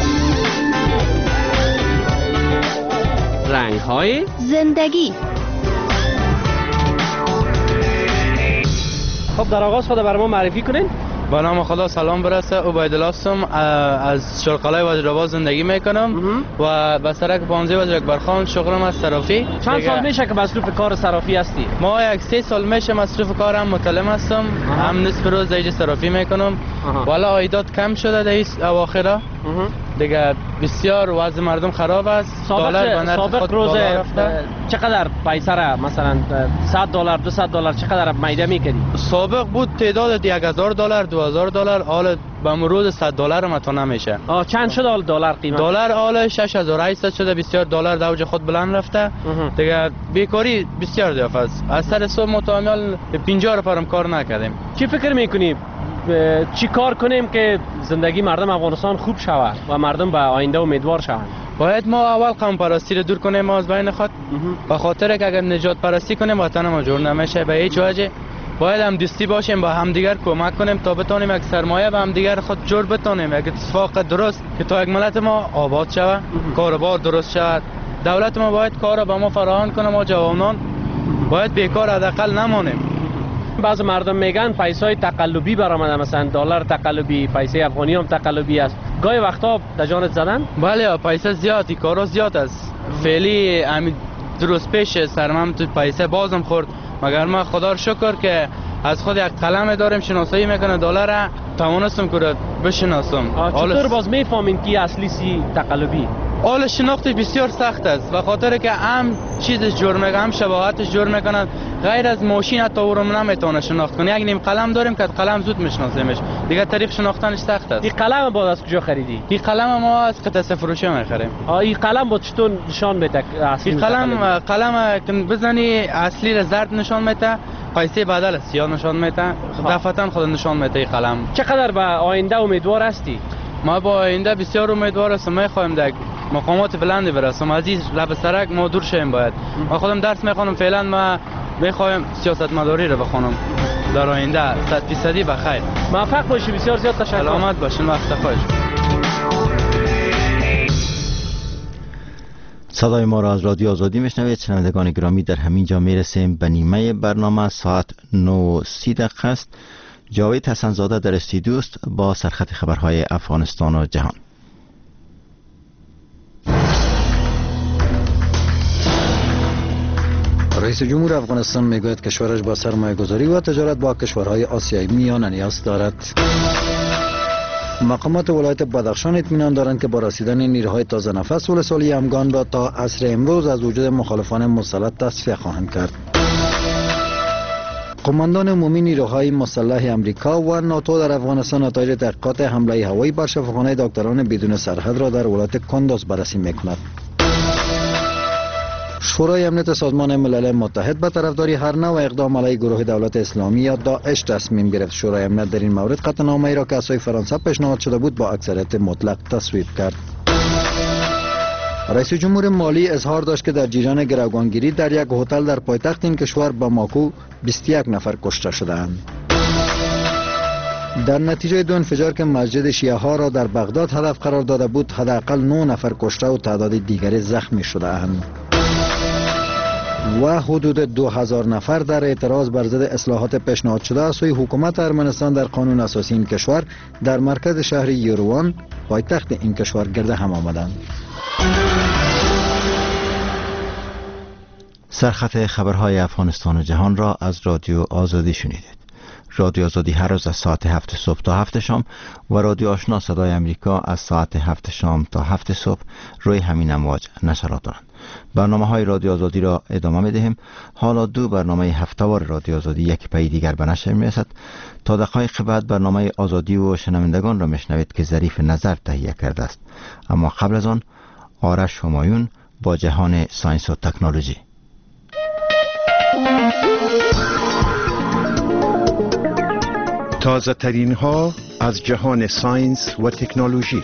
رنگ‌های زندگی. خب در آغاز خود برای ما معرفی کنین. با نام خدا سلام برسه. عبیدالله هستم، از شرقلای وزیرآباد زندگی میکنم و به سرک 15 وزیر اکبرخان شغلم از صرافی. چند سال میشه که مصروف کار صرافی هستی؟ ما یک 3 سال میشه مصروف کارم، متعلم هستم. هم نصف روز اینجا صرافی میکنم. والا عایدات کم شده در این اواخر دیگه، بسیار وضع مردم خراب است. سابق روز چقدر پیسه را مثلا $100 $200 چقدر میده میکنی؟ سابق بود تعداد $1000 $2000، حالا به امروز $100 متو نمیشه. چند شد دلار قیمت؟ دلار حالا 6800 شده، بسیار دلار در اوج خود بلند رفته دیگه. بیکاری بسیار ضعف است. از سر صبح متعامل 50 نفرم کار نکردیم. چی فکر میکنی چی کار کنیم که زندگی مردم افغانستان خوب شود و مردم به آینده امیدوار شوند؟ باید ما اول قوم پرستی رو دور کنیم از بین خود، به خاطر که اگر نجات پرستی کنیم وطن ما جور نمیشه به هیچ وجه. باید هم دستی باشیم، با همدیگر کمک کنیم تا بتونیم یک سرمایه به همدیگر خود جور بتونیم، یک اتفاق درست که تا یک ملت ما آباد شود، کاروبار درست شود. دولت ما باید کار به ما فراهم کنه، ما جوانان باید بیکار حداقل نمانیم. بعض مردم میگن پیسای تقلبی برآمده، مثلا دلار تقلبی، پیسه افغانی هم تقلبی است. گاهی وقتا در جانت زدن؟ بله پیسه زیادی، کارا زیاد است. فعلی همین درست پیش سرمم تو پیسه بازم خورد، مگر ما خدا رو شکر که از خود یک قلم داریم شناسایی میکنه دلار توانستم که بشناسم. چطور باز میفهمین کی اصلی سی تقلبی؟ حال شناختش بسیار سخت است، و خاطر که هم چیزش جور میکنه، هم شباهتش جور میکنن. غیر از ماشین حتی او رو نمیتونه شناخت کنه. یک نیم قلم داریم که قلم زود میشناسیمش، دیگه طریق شناختنش سخت است. این قلم بعد از کجا خریدی؟ این قلم ما از قطعه فروشی میخریم. این قلم با چطور نشان میده اصلی؟ این قلم که بزنی اصلی را زرد نشان میده، پیسه بدل است یا نشان میده دفعتا خود نشان میده قلم. چقدر به آینده امیدوار هستی؟ ما با آینده بسیار امیدوار هستم. میخوایم در مقامات بلندی برسیم. از این لب سرک ما دور شیم. باید ما خودم درس میخوانم. فعلا ما میخوایم سیاست مداری رو بخونم در آینده 100% بخیر. موفق باشی. بسیار زیاد تشکر. سلامت باشین. وقت خوش. صدای ما را از رادیو آزادی میشنوید. شنوندگان گرامی، در همین جا میرسیم به نیمه برنامه. ساعت 9:30 است. جاوید حسنزاده در استودیو است با سرخط خبرهای افغانستان و جهان. رئیس جمهور افغانستان میگوید کشورش با سرمایه‌گذاری و تجارت با کشورهای آسیایی میانه نیاز دارد. مقامات ولایت بدخشان اطمینان دارند که با رسیدن نیروهای تازه نفس ولسوالی همگان را تا عصر امروز از وجود مخالفان مسلط تصفیه خواهند کرد. قماندان عمومی نیروهای مسلح امریکا و ناتو در افغانستان نتایج تحقیقات حمله هوایی بر شفاخانه دکتران بدون سرحد را در ولایت کندوز بررسی میکند. شورای امنیت سازمان ملل متحد به طرفداری هر نوع اقدام علیه گروه دولت اسلامی یا داعش تصمیم گرفت. شورای امنیت در این مورد قطعنامه‌ای را که از سوی فرانسه پیشنهاد شده بود با اکثریت مطلق تصویب کرد. رئیس جمهور مالی اظهار داشت که در جریان گروگانگیری در یک هتل در پایتخت این کشور باماکو 21 نفر کشته شدند. در نتیجه دو انفجار که مسجد شیعه ها را در بغداد هدف قرار داده بود، حداقل 9 نفر کشته و تعداد دیگری زخمی شده‌اند. و حدود 2000 نفر در اعتراض بر ضد اصلاحات پیشنهاد شده از سوی حکومت ارمنستان در قانون اساسی این کشور در مرکز شهر یروان پایتخت این کشور گرد هم آمدند. سرخط خبرهای افغانستان و جهان را از رادیو آزادی شنیدید. رادیو آزادی هر روز از ساعت 7 صبح تا 7 شام و رادیو آشنا صدای امریکا از ساعت 7 شام تا 7 صبح روی همین امواج نشرات دارند. برنامه های رادیو آزادی را ادامه می دهیم. حالا دو برنامه هفته‌وار رادیو آزادی یک پی دیگر به نشر می رسد. تا دقایق بعد برنامه آزادی و شنوندگان را میشنوید که ظریف نظر تهیه کرده است. اما قبل از آن آرش همایون با جهان ساینس و تکنولوژی. تازه ترین ها از جهان ساینس و تکنولوژی.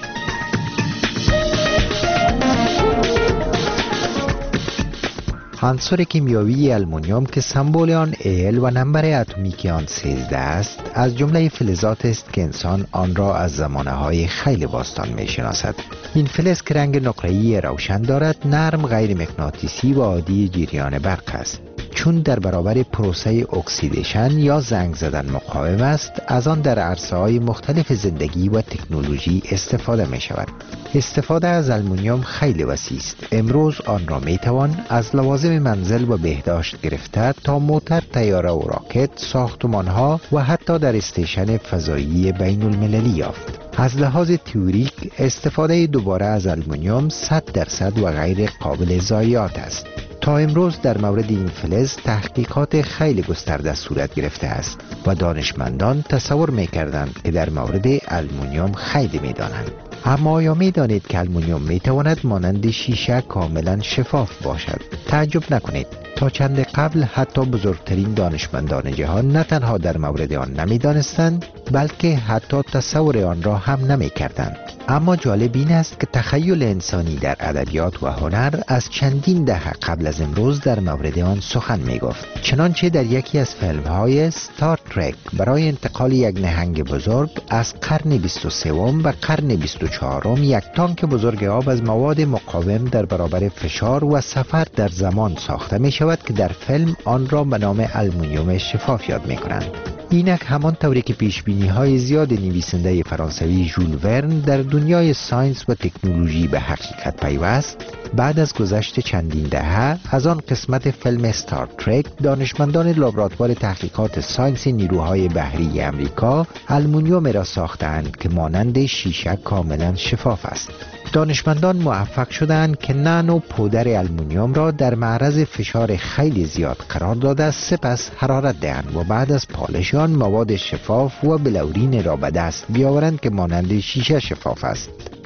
عنصر کیمیایی آلومینیوم که سمبل آن Al و نمبر اتمیک آن 13 است، از جمله فلزات است که انسان آن را از زمانه‌های خیلی باستان می‌شناسد. این فلز که رنگ نقره‌ای روشن دارد، نرم، غیر مغناطیسی و عادی جریان برق است. چون در برابر پروسه اکسیدیشن یا زنگ زدن مقاوم است، از آن در عرصه‌های مختلف زندگی و تکنولوژی استفاده می شود. استفاده از آلومینیوم خیلی وسیع است. امروز آن را می توان از لوازم منزل و بهداشت گرفته تا موتور، طیاره و راکت، ساختمان‌ها و حتی در استیشن فضایی بین المللی یافت. از لحاظ تئوریک استفاده دوباره از آلومینیوم 100% و غیر قابل ضایعات است. تا امروز در مورد این فلز تحقیقات خیلی گسترده صورت گرفته است و دانشمندان تصور می‌کردند که در مورد آلومینیوم خیلی می‌دانند. اما آیا می‌دانید که آلومینیوم می‌تواند مانند شیشه کاملا شفاف باشد؟ تعجب نکنید. تا چند قبل حتی بزرگترین دانشمندان جهان نه تنها در مورد آن نمی‌دانستند، بلکه حتی تصور آن را هم نمی‌کردند. اما جالب این است که تخیل انسانی در ادبیات و هنر از چندین دهه قبل از امروز در مورد آن سخن می‌گفت. چنانچه در یکی از فیلم‌های ستار ترک برای انتقال یک نهنگ بزرگ از قرن 23 و قرن 24 یک تانک بزرگ آب از مواد مقاوم در برابر فشار و سفر در زمان ساخته می‌شود که در فیلم آن را به نام آلومینیوم شفاف یاد می‌کنند. اینک همان طوری که پیشبینی‌های زیاد نویسنده فرانسوی ژول ورن در دنیای ساینس و تکنولوژی به حقیقت پیوست، بعد از گذشت چندین دهه از آن قسمت فیلم ستار ترک، دانشمندان لابراتوار تحقیقات ساینس نیروهای بحری امریکا آلومینیوم را ساختند که مانند شیشه کاملا شفاف است. دانشمندان موفق شدند که نانو پودر آلومینیوم را در معرض فشار خیلی زیاد قرار داده، سپس حرارت دهند و بعد از پالش آن مواد شفاف و بلورین را به دست بیاورند که مانند شیشه شفاف است.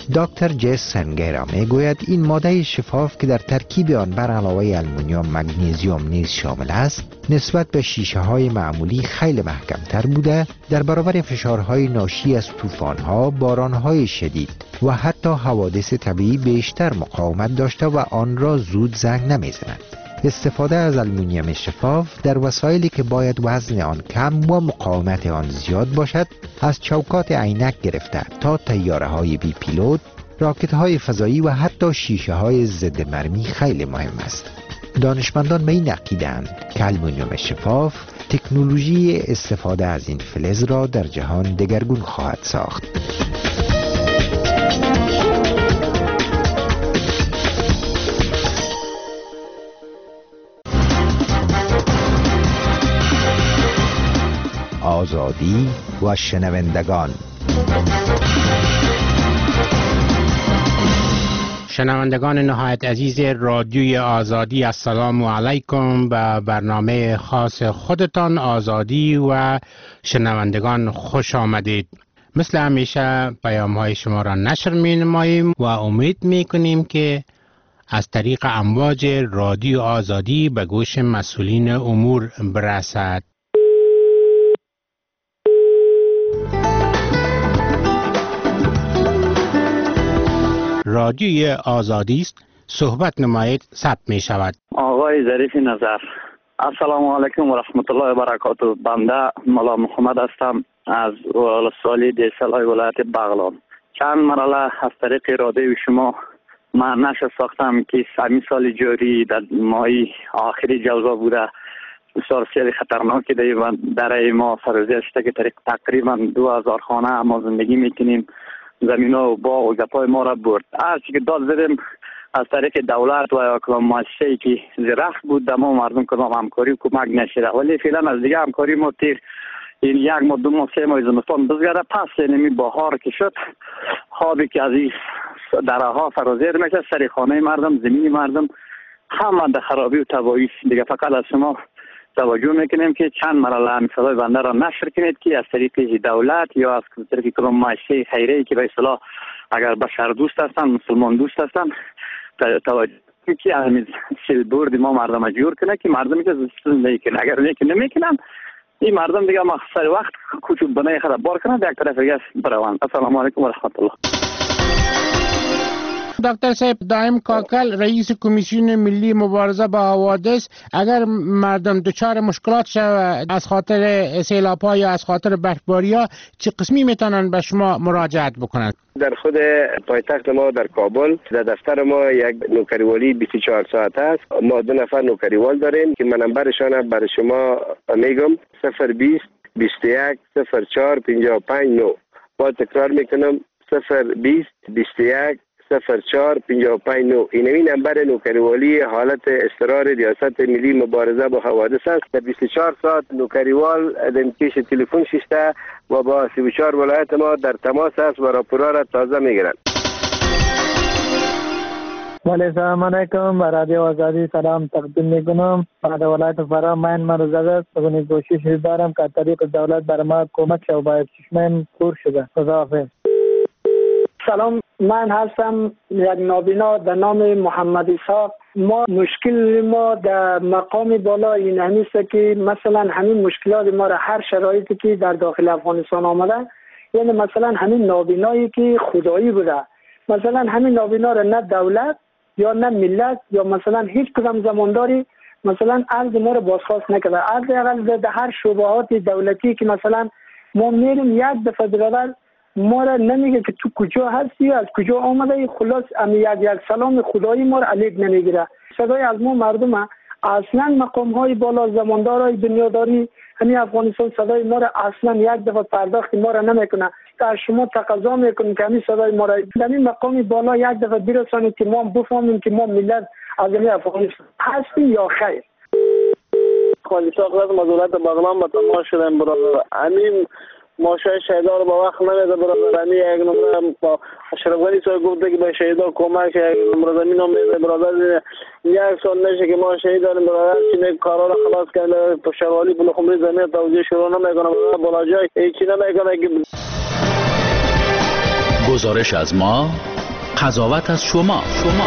دکتر جیس سنگیرا میگوید این ماده شفاف که در ترکیب آن بر علاوه آلومینیوم مگنیزیوم نیز شامل است، نسبت به شیشه های معمولی خیلی محکم تر بوده، در برابر فشارهای ناشی از طوفان‌ها، باران‌های شدید و حتی حوادث طبیعی بیشتر مقاومت داشته و آن را زود زنگ نمی‌زند. استفاده از آلومینیوم شفاف در وسایلی که باید وزن آن کم و مقاومت آن زیاد باشد، از چوکات عینک گرفته تا طیاره‌های بی پیلوت، راکت‌های فضایی و حتی شیشه‌های ضد مرمی خیلی مهم است. دانشمندان به این عقیده‌اند که آلومینیوم شفاف تکنولوژی استفاده از این فلز را در جهان دگرگون خواهد ساخت. آزادی و شنوندگان. شنوندگان نهایت عزیز رادیوی آزادی، السلام علیکم. به برنامه خاص خودتان آزادی و شنوندگان خوش آمدید. مثل همیشه پیام های شما را نشر می نماییم و امید می کنیم که از طریق امواج رادیو آزادی به گوش مسئولین امور برسد. رادیوی آزادی است، صحبت نمایید، ثبت می شود. آقای ظریف نظر، السلام علیکم و رحمت الله و برکاته. بنده ملا محمد هستم از ولسوالی دیسلای ولایت بغلان. چند مرحله از طریق رادیوی شما من نشر ساختم که همین سال جاری در ماه آخری جوزا بوده، بسیار سیل خطرناکی در ما سرازیر شده که تقریبا 2000 خانه ما زندگی میکنیم. زمین و باغ و گپای ما را برد. هرچی که داد زدیم از طریق دولت و یا کلام مؤسسه‌ای که زیرخت بود در ما مردم کدام همکاری و کمک نشده، ولی فعلا از دیگه همکاری ما تیر این 1 ماه 2 ماه 3 ماه زمستان بزگرده. پس نمی بهار که شد خوابی که از این درها فرازیر میشه، سر خانه مردم، زمین مردم همه در خرابی و تباهی. دیگه فقط از شما توجه میکنیم که چند مرحله همین صدای بنده را نشر کنید که از طریق دولت یا از طریق کدام مؤسسه خیریه‌ای که به اصطلاح اگر بشر دوست هستن، مسلمان دوست هستن، توجه که همین سیل برد ما مردم جور کنه که مردمی که زندگی کنه. اگر نمیکنن این مردم دیگه مختصر وقت کوچوب بنای خراب بار کنن، یک طرف دیگه بروند. السلام علیکم و رحمت الله. دکتر صاحب دائم کاکل، رئیس کمیسیون ملی مبارزه با حوادث، اگر مردم دچار مشکلات شود از خاطر سیلاب‌ها یا از خاطر برفباری‌ها، چه قسمی میتونن به شما مراجعت بکنند؟ در خود پایتخت ما در کابل در دفتر ما یک نوکریوالی 24 ساعت است. ما 2 نفر نوکریوال داریم که نمبرشان برای شما میگم: 020 21 04 55 9. با تکرار میکنم: 020 21 04 55 9. این نمبر نوکریوالی حالت اضطرار ریاست ملی مبارزه با حوادث است. در 24 ساعت نوکریوال در پیش تلفن شسته و با 34 ولایت ما در تماس است و راپورها را تازه میگیرند. سلام علیکم. به رادیو آزادی سلام تقدیم میکنم. بعد ولایت فرا من مرزاده سگونی کوشش دارم که طریق دولت بر ما کمک شد. باید چشمم کور شده. خداحافظ. سلام، من هستم یک نابینا به نام محمد اسحاق. ما مشکل ما در مقام بالا این همیشه که مثلا همین مشکلات ما را هر شرایطی که در داخل افغانستان آمده، یعنی مثلا همین نابینایی که خدایی بوده، مثلا همین نابینا را نه دولت یا نه ملت یا مثلا هیچ کدام زمانداری مثلا عرض ما را بازخواست نکرده. عرض اقل در هر شبهات دولتی که مثلا ما میریم یک دفعه برادر ما را نمیگه که تو کجا هستی، از کجا آمده، خلاص یک سلام خدایی ما را علیک نمیگیره. صدای از ما مردم اصلا مقام های بالا زماندارای دنیاداری همین افغانستان صدای ما را اصلا یک دفعه پرداخت ما را نمیکنه. تا شما تقاضا میکنیم که همین صدای ما را در این مقام بالا یک دفعه برسانید که ما بفهمیم که ما ملت از این افغانستان هستیم یا خیر. خالی ساقلت مدولت بغلان به تماس شدیم برادر. همین ماشه شهیدا رو با وقت نمیده برادر. همین یک نمره اشرف غنی صاحب گفته که به شهیدا کمک یک نمره زمین هم میده برادر. یک سال نشه که ما شهید داریم برادر. چینه کارا رو خلاص کرده پشتوالی بلخمری زمین توجیه شروع نمیکنه برادر. بالا جای هیچی نمیکنه که گزارش از ما قضاوت از شما.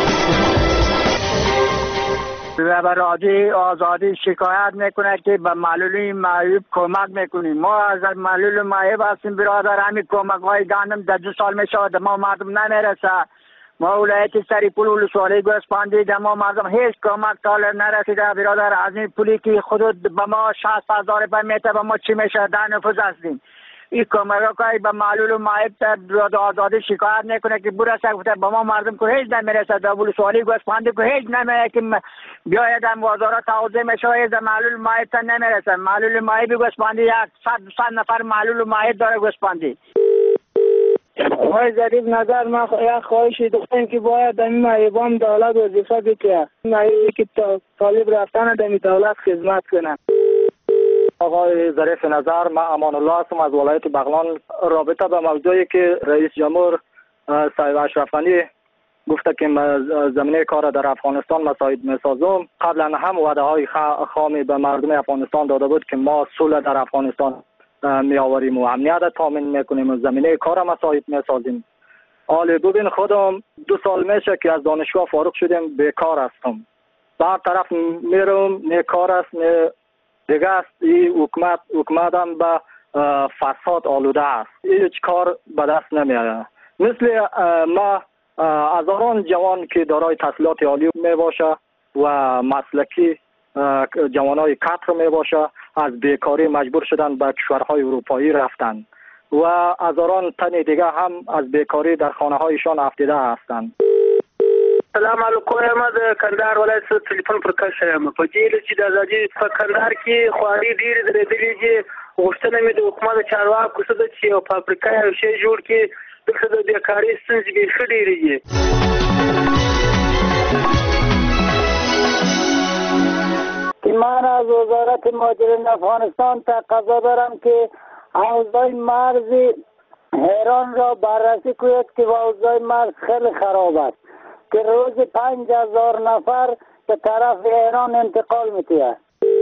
و رادیو آزادی شکایت میکنه که به معلولین معیوب کمک میکنیم. ما از معلول معیوب هستیم برادر، همین کمک های گندم در 2 سال میشه ما مردم نمیرسه. ما ولایت سریپول ولسوالی گوسپندی در ما مردم هیچ کمک تا نرسیده برادر. از این پولی که خود به ما 60,000 روپیه میته به ما چی میشه؟ در نفوذ هستیم. این کمک های به معلول و معیب در رادیو آزادی شکایت میکنه که برسه گفته به ما مردم که هیچ نمیرسه. در ولسوالی گوسپندی که هیچ نمیره که بیاید در وزارت توضیح میشه در معلول معیب تا نمیرسه. معلول معیب گوسپندی 100 نفر معلول و معیب داره گوسپندی. آقای ظریف نظر ما یک خواهشی داشتیم که باید در این معیبان دولت وظیفه بکنه. معیبی که طالب رفتن در این دولت خدمت کنن. آقای ظریف نظر، من امان الله هستم از ولایت بغلان. رابطه به موضوعی که رئیس جمهور صاحب اشرف غنی گفته که زمینه کار در افغانستان مساعد میسازم، قبلا هم وعده های خامی به مردم افغانستان داده بود که ما صلح در افغانستان می آوریم و امنیت تامین میکنیم و زمینه کار مساعد میسازیم. حالا ببین خودم 2 سال میشه که از دانشگاه فارغ شدیم، بیکار هستم. بر طرف میرم نه کار است نه دیگه است. این حکومت هم به فساد آلوده است، هیچ کار به دست نمیآید. مثل ما هزاران جوان که دارای تحصیلات عالی می باشه و مسلکی جوانای کتر می باشه از بیکاری مجبور شدن به کشورهای اروپایی رفتن و هزاران تن دیگه هم از بیکاری در خانه هایشان افتیده هستند. سلام علیکم. ما د کندهار ولایت تلیفون پر کښ یم. په دې لږ چې د ازادي په کندهار کې خواري ډېرې درېدلې دي. غوښتنه مې د حکومت چارواکو څخه ده چې یو فابریکه یو شی جوړ کړي. دلته د بیکارۍ ستونزې بیخي ډېرې دي. من از وزارت مهاجرین افغانستان تقاضا دارم که حوزه مرز ایران را بررسی کنید که حوزه مرز خیلی خراب است که روز 5,000 نفر به طرف ایران انتقال می‌کنند.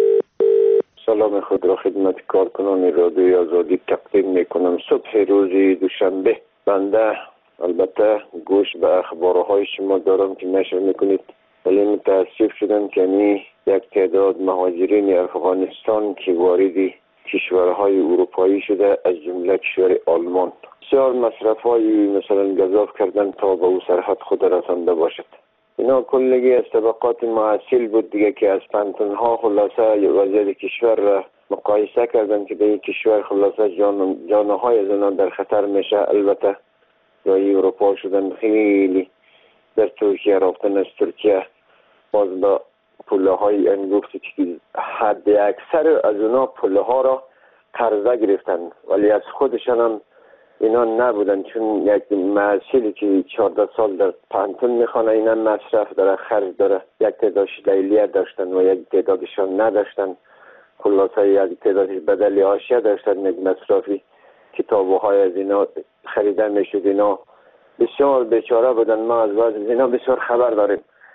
سلام خود را خدمت کارکنان رادیوی آزادی تقدیم میکنم. صبح روز دوشنبه بنده البته گوش به اخبارهای شما دارم که نشر میکنید، ولی متاسف شدم که یک تعداد مهاجرین افغانستان که واردی کشورهای اروپایی شده از جمله کشور آلمان بسیار مصرف‌های مثلا گزاف کردن تا به او سرحد خود رسانده باشد. اینا کلگی از طبقات معاصل بود دیگه که از پنتونها خلاصه وضعیت کشور را مقایسه کردن که به این کشور خلاصه جانهای از آنها در خطر میشه. البته جای اروپا شدن خیلی در ترکیه رفتن، از ترکیه باز با پله های انگفتی که حد اکثر از اونا پله ها را قرضه گرفتن، ولی از خودشان هم اینا نبودن، چون یک معسلی که 14 سال در پانتون میخوانه اینا مصرف داره، خرج داره. یک تعدادش لیلیه داشتن و یک تعدادشان نداشتن. خلاصه یک تعدادش بدل آشیه داشتن، یک مصرفی کتاب‌های از اینا خریده میشد. اینا بسیار بیچاره بودن. ما از وضع اینا بسیار خبر داریم.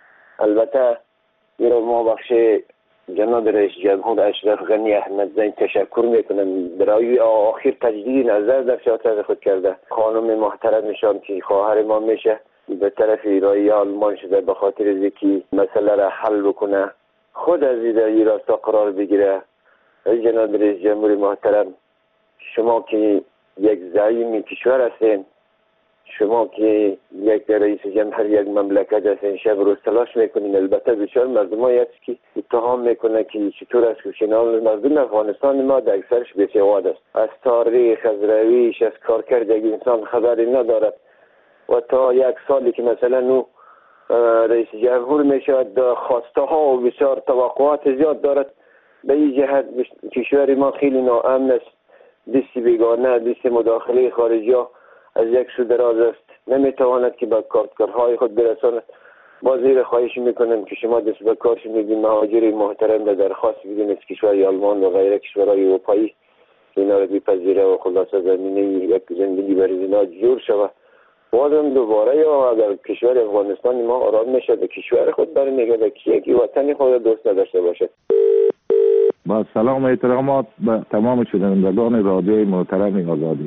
البته میرو ما بخش جناب رئیس جمهور اشرف غنی احمدزی تشکر میکنم برای آخر تجدید نظر در سیاست خود کرده. خانم محترمشان که خواهر ما میشه به طرف ایرانی آلمان شده به خاطر اینکه مسئله را حل بکنه، خود از این راستا قرار بگیره. جناب رئیس جمهور محترم، شما که یک زعیم کشور هستین، شما که یک رئیس جمهور یک مملکت هستین، شب روز تلاش میکنین. البته بسیار مردمایی هست که اتهام میکنه که چطور است که شنال مردم افغانستان ما در اکثرش بی‌سواد است، از تاریخ، از رویش، از کارکرد یک انسان خبری ندارد و تا یک سالی که مثلا او رئیس جمهور میشود خواسته ها و بسیار توقعات زیاد دارد. به این جهت کشور ما خیلی ناامن است. دست بیگانه، دست مداخله خارجی ها از یک سو دراز است، نمیتواند که به کارکرهای خود برساند. با زیر خواهش میکنم که شما دست به کار شدید مهاجر محترم به درخواست بدین از کشور آلمان و غیره کشورهای اروپایی اینا را بپذیره و خلاصه زمینه یک زندگی برای اینا جور شود. بازم دوباره یا اگر کشور افغانستان ما آرام میشه به کشور خود برمیگرده که یکی وطن خود دوست نداشته باشد. با سلام و احترامات به تمام شنوندگان رادیوی محترم آزادی.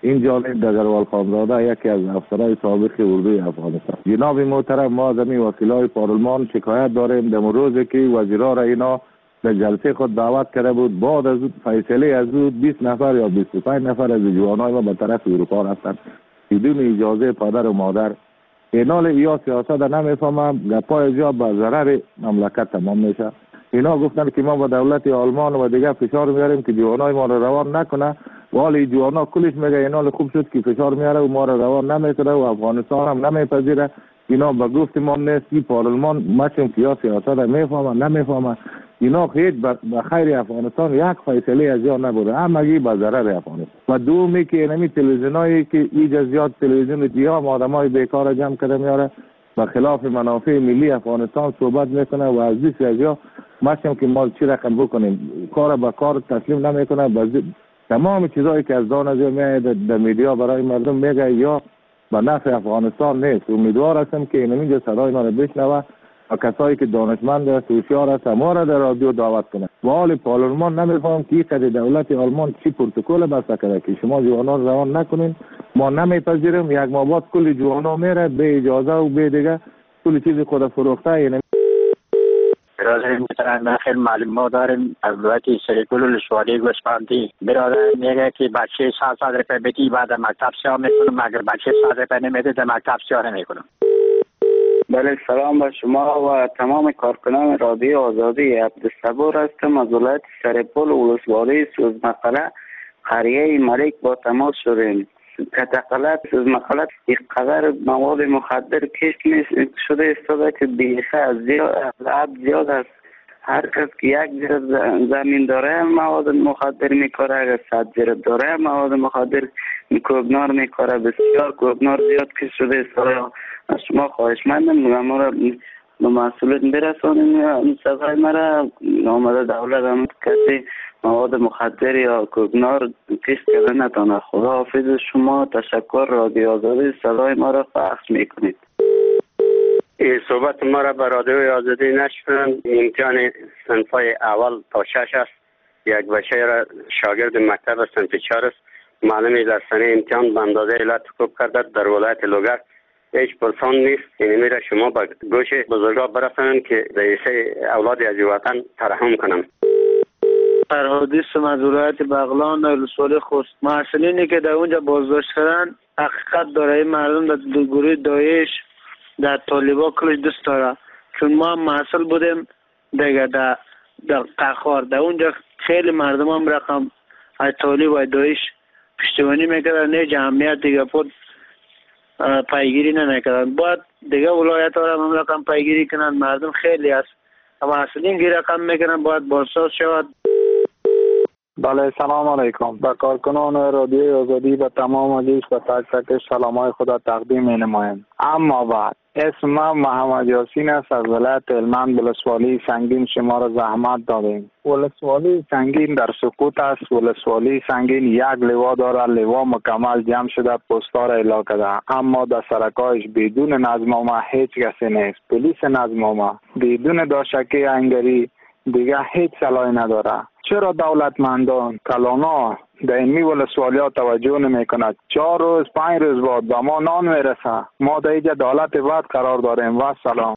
این جانب دگروال خانزاده یکی از افسرهای سابق اردوی افغانستان. جناب محترم، ما زمین وکیلای پارلمان شکایت داریم در روزی که وزیرا را اینا در جلسه خود دعوت کرده بود، بعد از فیصله از 20 نفر یا 25 نفر از جوانای ما به طرف اروپا رفتند بدون اجازه پدر و مادر. اینال یا سیاست نمیفهمم، گپای جا به ضرر مملکت تمام میشه. اینا گفتن که ما با دولت آلمان و دیگه فشار میاریم که جوانای ما رو روان نکنه، ولی جوانا کلش میگه اینال خوب شد که فشار میاره و ما رو روان نمیکنه و افغانستان هم نمیپذیره. اینا به گفت ما نیست که پارلمان مچم که سیاست میفهمه نمیفهمه. اینا هیچ به خیر افغانستان یک فیصله از جا نبوده، همگی به ضرر افغانستان. و دومی که اینمی تلویزیونایی که ایجا زیاد تلویزیون دیگه هم آدمای بیکار جمع کرده میاره به خلاف منافع ملی افغانستان صحبت میکنه و از دیس از جا ماشیم که ما چی رقم بکنیم، کار به کار تسلیم نمیکنه. تمام چیزایی که از دان از میاد در میدیا برای مردم میگه یا به نفع افغانستان نیست. امیدوار هستم که اینجا صدای ما رو بشنوه و کسایی که دانشمند است و هوشیار است ما را در رادیو دعوت کنه. و حال پارلمان نمیفهم که قد دولت آلمان چی پروتکل بسته کرده که شما جوانان روان نکنین، ما نمیپذیریم. یک ماه بعد کل جوانا میره به اجازه و به دیگه کل چیز خود فروخته. یعنی برادر محترم خیلی معلومات داریم از دولت سریکل ولسوالی گوسفندی. برادر میگه که بچه 700 روپیه بدی بعد مکتب سیاه میکنم، اگر بچه 100 روپیه نمیده در مکتب سیاه نمیکنم. بله، سلام به شما و تمام کارکنان رادیو آزادی. عبدالصبور هستم از ولایت سرپل ولسوالی سوزمقله قریه ملک با تماس شدیم. کتقلت سوزمقله اینقدر مواد مخدر کش شده استاده که بیخه از زیاد است. هر کس که یک زمین داره مواد مخدر میکاره، اگر 100 جرب داره مواد مخدر کوبنار میکاره. بسیار کوبنار زیاد کش شده استاده. از شما خواهشمندم ما را به مسئولیت برسانیم. این سزای مرا آمده دولت هم کسی مواد مخدر یا کوبنار کش کرده نتانه. خدا حافظ شما. تشکر. رادیو آزادی صدای ما را پخش میکنید. این صحبت ما را به رادیو آزادی نشرن. امتحان صنفای اول تا 6 است. یک بچه را شاگرد مکتب صنف 4 است. معلمی در سنه امتحان به اندازه علت کوب کرده در ولایت لوگر. هیچ پرسان نیست. یعنی میره شما به گوش بزرگا برسانن که رئیسه اولاد از وطن ترحم کنن. فرهادیس از ولایت بغلان ولسوالی خوست. محصلینی که در اونجا بازداشت شدن حقیقت داره. این مردم در گروه داعش در طالبا کلش دوست داره، چون ما هم محصل بودیم دیگه در قخار. در اونجا خیلی مردم هم رقم از طالب و داعش پشتیبانی میکردن، نه جمعیت دیگه بود پیگیری نمیکردن. باید دیگه ولایت ها هم رقم پیگیری کنن. مردم خیلی است اما اصلین گی رقم میکنن، باید بازساز شود. بله، سلام علیکم. به کارکنان رادیو آزادی و تمام عزیز و تک تک سلامای خدا تقدیم نمایم. اما بعد اسم من محمد یاسین است از ولایت هلمند. ولسوالی سنگین شما را زحمت دادیم. ولسوالی سنگین در سقوط است. ولسوالی سنگین یک لیوا داره، لیوا مکمل جمع شده پستار اعلام کرده، اما در سرکایش بدون نظم هیچ کسی نیست. پلیس نظم بدون داشکی انگری دیگه هیچ صلاحی نداره. چرا دولتمندان کلانا در این ولسوالی توجه نمی کند؟ 4 روز 5 روز بعد به ما نان میرسه. ما در اینجا دولت بعد قرار داریم. و سلام.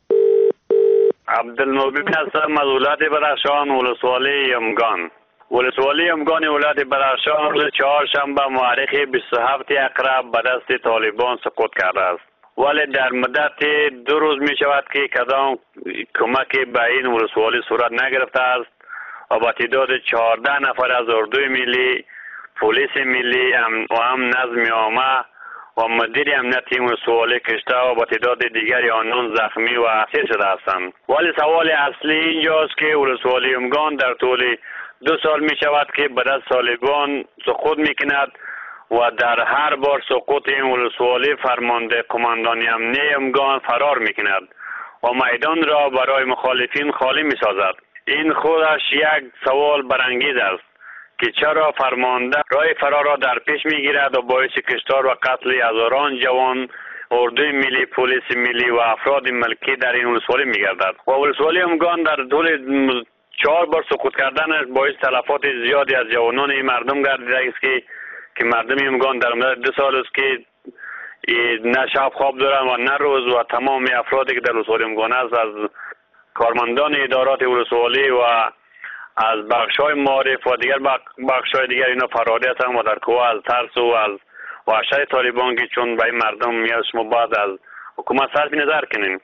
عبدالمبین هستم از ولایت بدخشان ولسوالی یمگان. ولسوالی یمگان ولایت بدخشان روز 4 شنبه مورخ 27 اقرب به دست طالبان سقوط کرده است، ولی در مدت 2 روز می شود که کدام کمک به این ولسوالی صورت نگرفته است و با تعداد 14 نفر از اردوی ملی، پلیس ملی و هم نظم عامه و مدیر امنیتی ولسوالی کشته و با تعداد دیگری آنان زخمی و اسیر شده هستند. ولی سوال اصلی اینجاست که ولسوالی یمگان در طول 2 سال می شود که به دست طالبان سقوط می کند و در هر بار سقوط این ولسوالی فرمانده قماندانی امنی یمگان فرار می کند و میدان را برای مخالفین خالی می سازد. این خودش یک سوال برانگیز است که چرا فرمانده راه فرار را در پیش می گیرد و باعث کشتار و قتل هزاران جوان اردوی ملی، پلیس ملی و افراد ملکی در این ولسوالی می گردد. و ولسوالی یمگان در طول 4 بار سقوط کردن باعث تلفات زیادی از جوانان این مردم گردیده است که که مردم امگان در مدت 2 سال است که نه شب خواب دارن و نه روز و تمام افرادی که در ولسوالی امگان است از کارمندان ادارات ولسوالی و از بخش‌های معارف و دیگر بخش‌های دیگر اینا فراری هستند و در کوه از ترس و از وحشت طالبان که چون برای مردم میاد شما باید از حکومت صرف نظر کنین.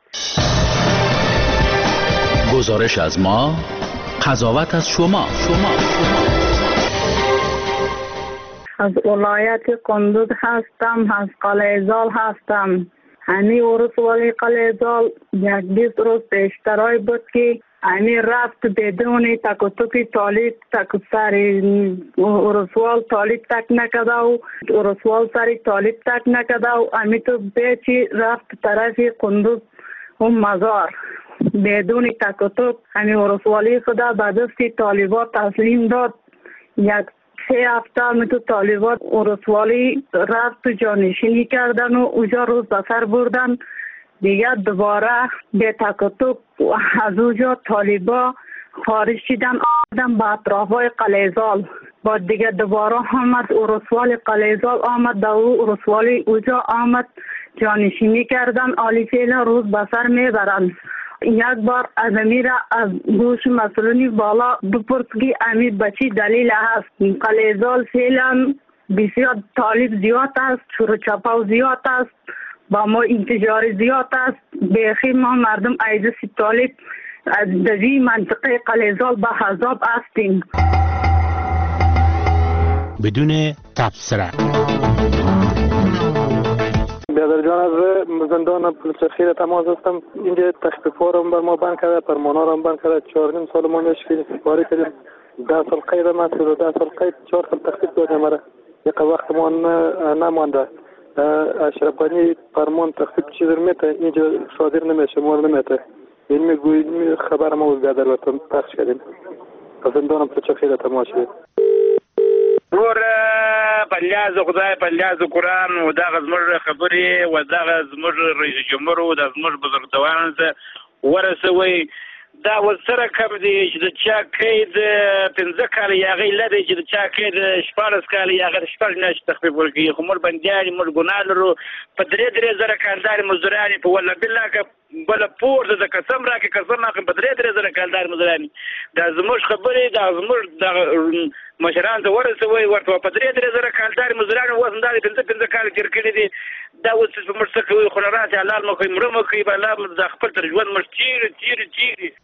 گزارش از ما، قضاوت از شما. از ولایت قندوز هستم، از قلعه‌زال هستم. همی ولسوالی قلعه‌زال 20 روز پیشترای بود که همی رفت بدون تکتک طالب سر ولسوال طالب تک نکده و ولسوال سر طالب تک نکده و همی تو بیچی رفت طرف قندوز و مزار بدون تکتک. همی ولسوالی خدا به دست طالبات تسلیم داد. 3 هفته میتو طالبات ولسوالی رفت جانشینی کردن و اونجا روز بسر بردن. دیگه دوباره به تکتک از اونجا طالبا خارج شدن آمدن به اطرافای قلعه‌زال. با دیگه دوباره آمد ولسوالی قلعه‌زال آمد در ولسوالی اونجا آمد جانشینی کردن. آلی فعلا روز بسر میبرن. یک بار از امیر از گوش مسئولینی بالا بپرس که امیر بچی دلیل هست. قلعه‌زال فعلا بسیار طالب زیاد است، چور چپاو زیاد است، با ما انتشار زیاد است. بیخی ما مردم ایدس طالب از دوی منطقه قلعه‌زال به حذاب هستیم. بدون تبصره بیادر جان، از زندان پلیس خیر تماس هستم. اینجا تخفیف‌ها بر ما بند کرده، فرمان‌ها را بند کرده. 4.5 سال ما نشکیل سپاری کردیم. 10 سال قید مسئول و 10 سال قید 4 سال تخفیف داده مرا. یک وقت ما نمانده. اشرف غنی فرمان تخفیف چیزی میته اینجا صادر نمیشه، مال نمیته. این میگویی خبر ما بیادر وطن پخش کردیم. از زندان پلیس خیر تماس شد. پلیاز خدای پلیاز قرآن و دا زموږ خبرې و دا زموږ رئیس جمهور و دا زموږ بزرګواران ته ورسوي. دا وسره کم دی چې د چا قید 15 کال یا غي لري چې د چا قید 14 کال یا غیر 14 نشه تخفیف ورکړي. خو موږ بنديان موږ ګناه لرو په 3 زره کالدار مزدوران په ولا بالله ک بل پور د قسم راکې قسم راکې په 3 زره کالدار مزدوران. دا زموږ خبرې دا زموږ د مشران ته ورسوي ورته په 3 زره کالدار مزدوران وزنداري 15 کال تیر کړی دي. دا اوس په مرسته کوي خو راځي حلال مخې مړه کوي بل د خپل تر ژوند مش چیرې.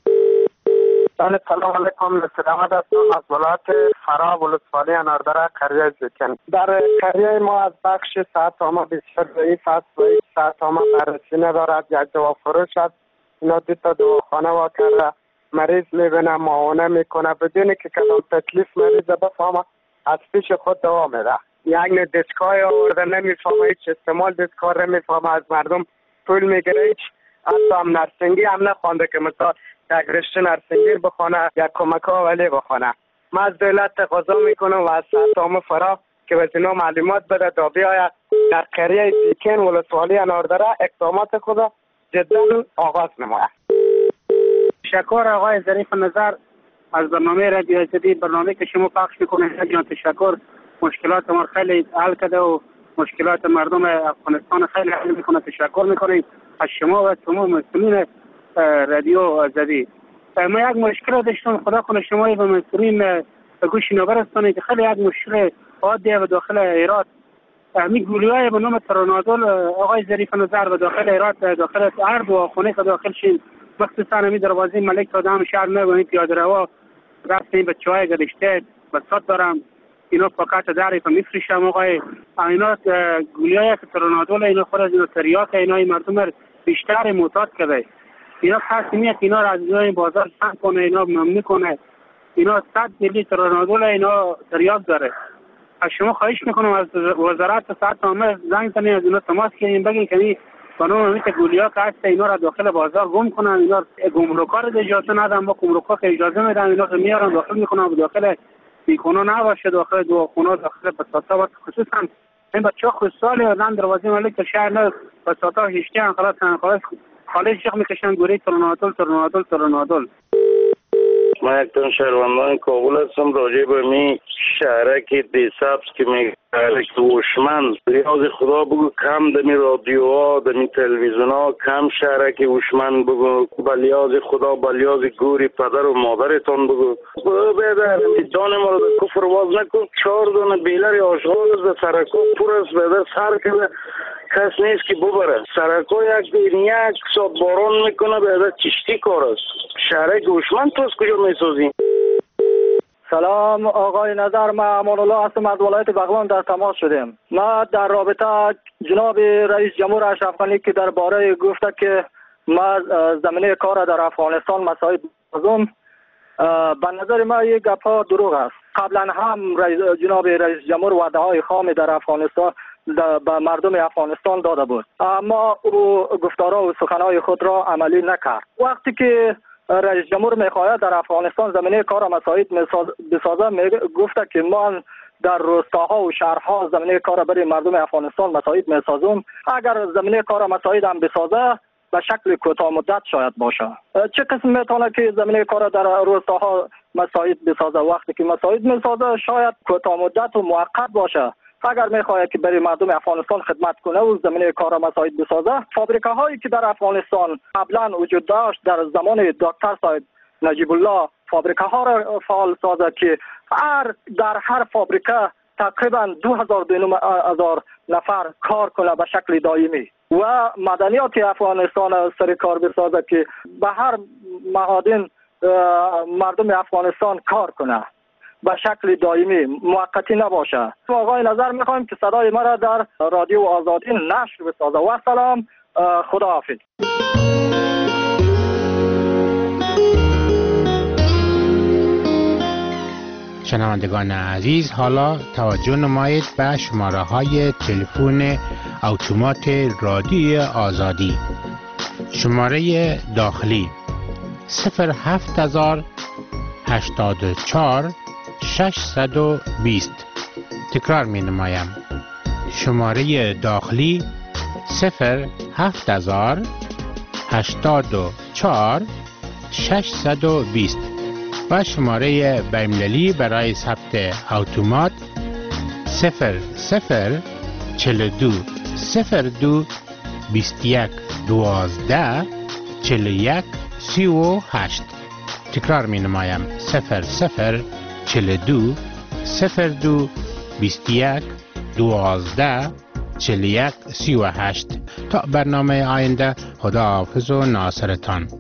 سلام علیکم، سلامت هستم از ولایت فرا ولسوالی اناردره قریه زیکن. در قریه ما از بخش ساعتامه بسیار ضعیف است و این ساعتامه بررسی ندارد. یک دوا فروش است، اینا 2 تا دواخانه وا کرده، مریض میبینه معاونه میکنه بدون که کدام تکلیف مریض بفهمه از پیش خود دوا میده. یک دستگاه آورده نمیفهمه، هیچ استعمال دستگاه نمیفهمه، از مردم پول میگیره، هیچ حتی هم نرسنگی هم نخوانده که مثلا یک رشته نرسنگی بخونه، یک کمک اولی بخونه. من از دولت تقاضا میکنم و از ساعتامه فرا که به اینا معلومات بده تا بیاید در قریه زیکن ولسوالی اناردره اقدامات خود جدا آغاز نماید. تشکر آقای ظریف نظر از برنامه رادیو آزادی، برنامه که شما پخش میکنید. جان تشکر. مشکلات ما خیلی حل کرده و مشکلات مردم افغانستان خیلی حل میکنه. تشکر میکنیم از شما و تمام مسئولین رادیو آزادی. ما یک مشکل داشتم، خدا کنه شما به مسئولین به گوش اینا برسانید که خیلی یک مشکل عادیه و داخل ایران. می گلوهای به نام ترانادول آقای ظریف نظر و داخل ایران داخل هر دواخانه که داخل شین، مخصوصا می دروازه ملک تادام شهر نبینید پیاده روا رفتین بچهای گذشته بساط دارم اینا فقط داری که میفروشم آقای اینا گلوهای ترانادول اینا خود از اینا تریاک اینا مردم بیشتر معتاد کرده. اینا خاصیه که اینا را از این بازار جمع کنه، اینا ممنوع کنه. اینا 100 میلی ترانادول اینا تریاک داره. از شما خواهش میکنم از وزارت ساعتامه زنگ زنید، از اینا تماس گیرید بگید که قانون میگه گلیا که هست اینا را داخل بازار گم کنن. اینا گمرکا رو اجازه ندن، با گمرکا که اجازه میدن اینا رو میارن داخل میکنن، داخل بیکونا نباشه، داخل دواخونه داخل بساطا و خصوصا این بچه‌ها خوشحال هستن. دروازه ملک شهر نه بساطا هیچی خلاص خالص شیخ میکشن گوری ترانادول. من یک تن شهروندان کابل هستم. راجع به می شهرک دیسابس که میگه هوشمند، لیاز خدا بگو کم دمی رادیوها دمی تلویزیون ها کم شهرک هوشمند بگو، با لیاز خدا با لیاز گوری پدر و مادرتان بگو. بیدر جان ما رو کفر باز نکن. 4 دونه بیلر آشغال از سرکو پر است، بیدر سر کنه کس نیست که ببره. سرکو یک ساعت باران میکنه، بیدر چشتی کار است. شهرک هوشمند تو از کجا میسازی؟ سلام آقای نظر، من امان الله هستم از ولایت بغلان. در تماس شدیم. ما در رابطه جناب رئیس جمهور اشرف غنی که درباره گفته که ما زمینه کار در افغانستان مساعد بازم، به نظر ما یک گپ دروغ است. قبلا هم جناب رئیس جمهور وعده های خام در افغانستان به مردم افغانستان داده بود، اما او گفتارها و سخنهای خود را عملی نکرد. وقتی که رئیس جمهور میخواهد در افغانستان زمینه کار مساعد بسازه، گفته که من در روستاها و شهرها زمینه کار برای مردم افغانستان مساعد میسازم. اگر زمینه کار مساعد هم بسازه به شکل کوتاه مدت شاید باشه. چه قسم میتونه که زمینه کار در روستاها مساعد بسازه؟ وقتی که مساعد میسازه شاید کوتاه مدت و موقت باشه. اگر میخواهد که برای مردم افغانستان خدمت کنه و زمینه کار مساعد بسازه، فابریکه هایی که در افغانستان قبلا وجود داشت در زمان دکتر صاحب نجیب الله فابریکه ها را فعال سازه که در هر فابریکه تقریبا 2000 نفر کار کنه به شکل دائمی و مدنیات افغانستان سر کار بسازه که به هر معادن مردم افغانستان کار کنه به شکل دائمی، موقتی نباشه. آقای نظر میخوایم که صدای ما را در رادیو آزادی نشر بسازه. و سلام، خداحافظ. شنوندگان عزیز، حالا توجه نمایید به شماره های تلفن اتومات رادیو آزادی. شماره داخلی 07084 620. تکرار می نمایم. شماره داخلی 07084 620 و شماره بین‌المللی برای ثبت اتومات 0042 02 21 12 41 38. تکرار می نمایم. 0042 02 21 12 41 38. تا برنامه آینده، خدا حافظ و ناصرتان.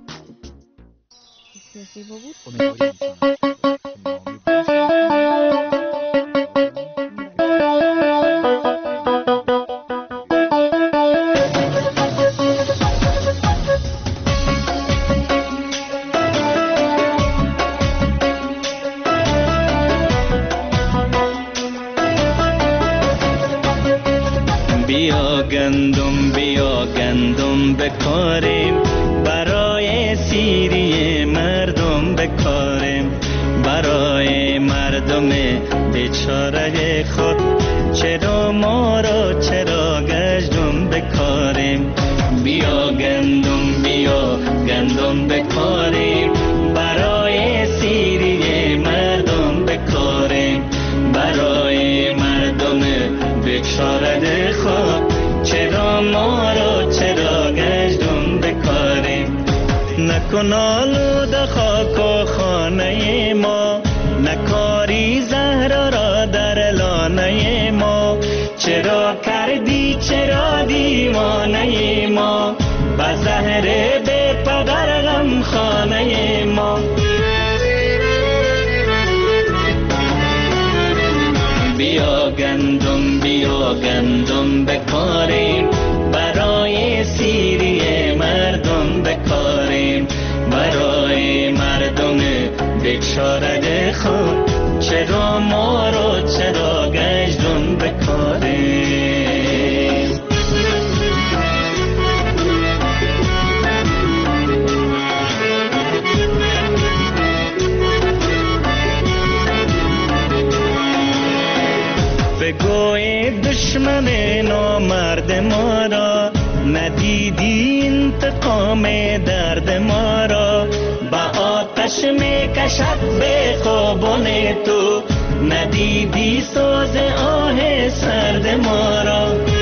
بیا گندم بکاریم، برای سیری مردم بکاریم، برای مردم بیچاره خود. چرا ما را چرا گشتم بکاریم؟ بیا گندم بکاریم، برای سیری مردم بکاریم، برای مردم بیچاره خود. چرا ما را چرا گشتم بکاریم؟ نکن آلوده خاک و خانه ما، نکاری زهر را در لانه ما. چرا کردی چرا دیوانه ما، به زهر بی پدر غم خانه ما. بیا گندم بکاریم، برای سیری مردم بکاریم، برای مردم بیچاره خود. چرا ما را چرا گشتم بکاریم؟ بگوی دشمن نامرد ما را، ندیدی انتقام درد ما را. با آتش آتش میکشد به خوابان تو، ندیدی ساز آه سرد ما را.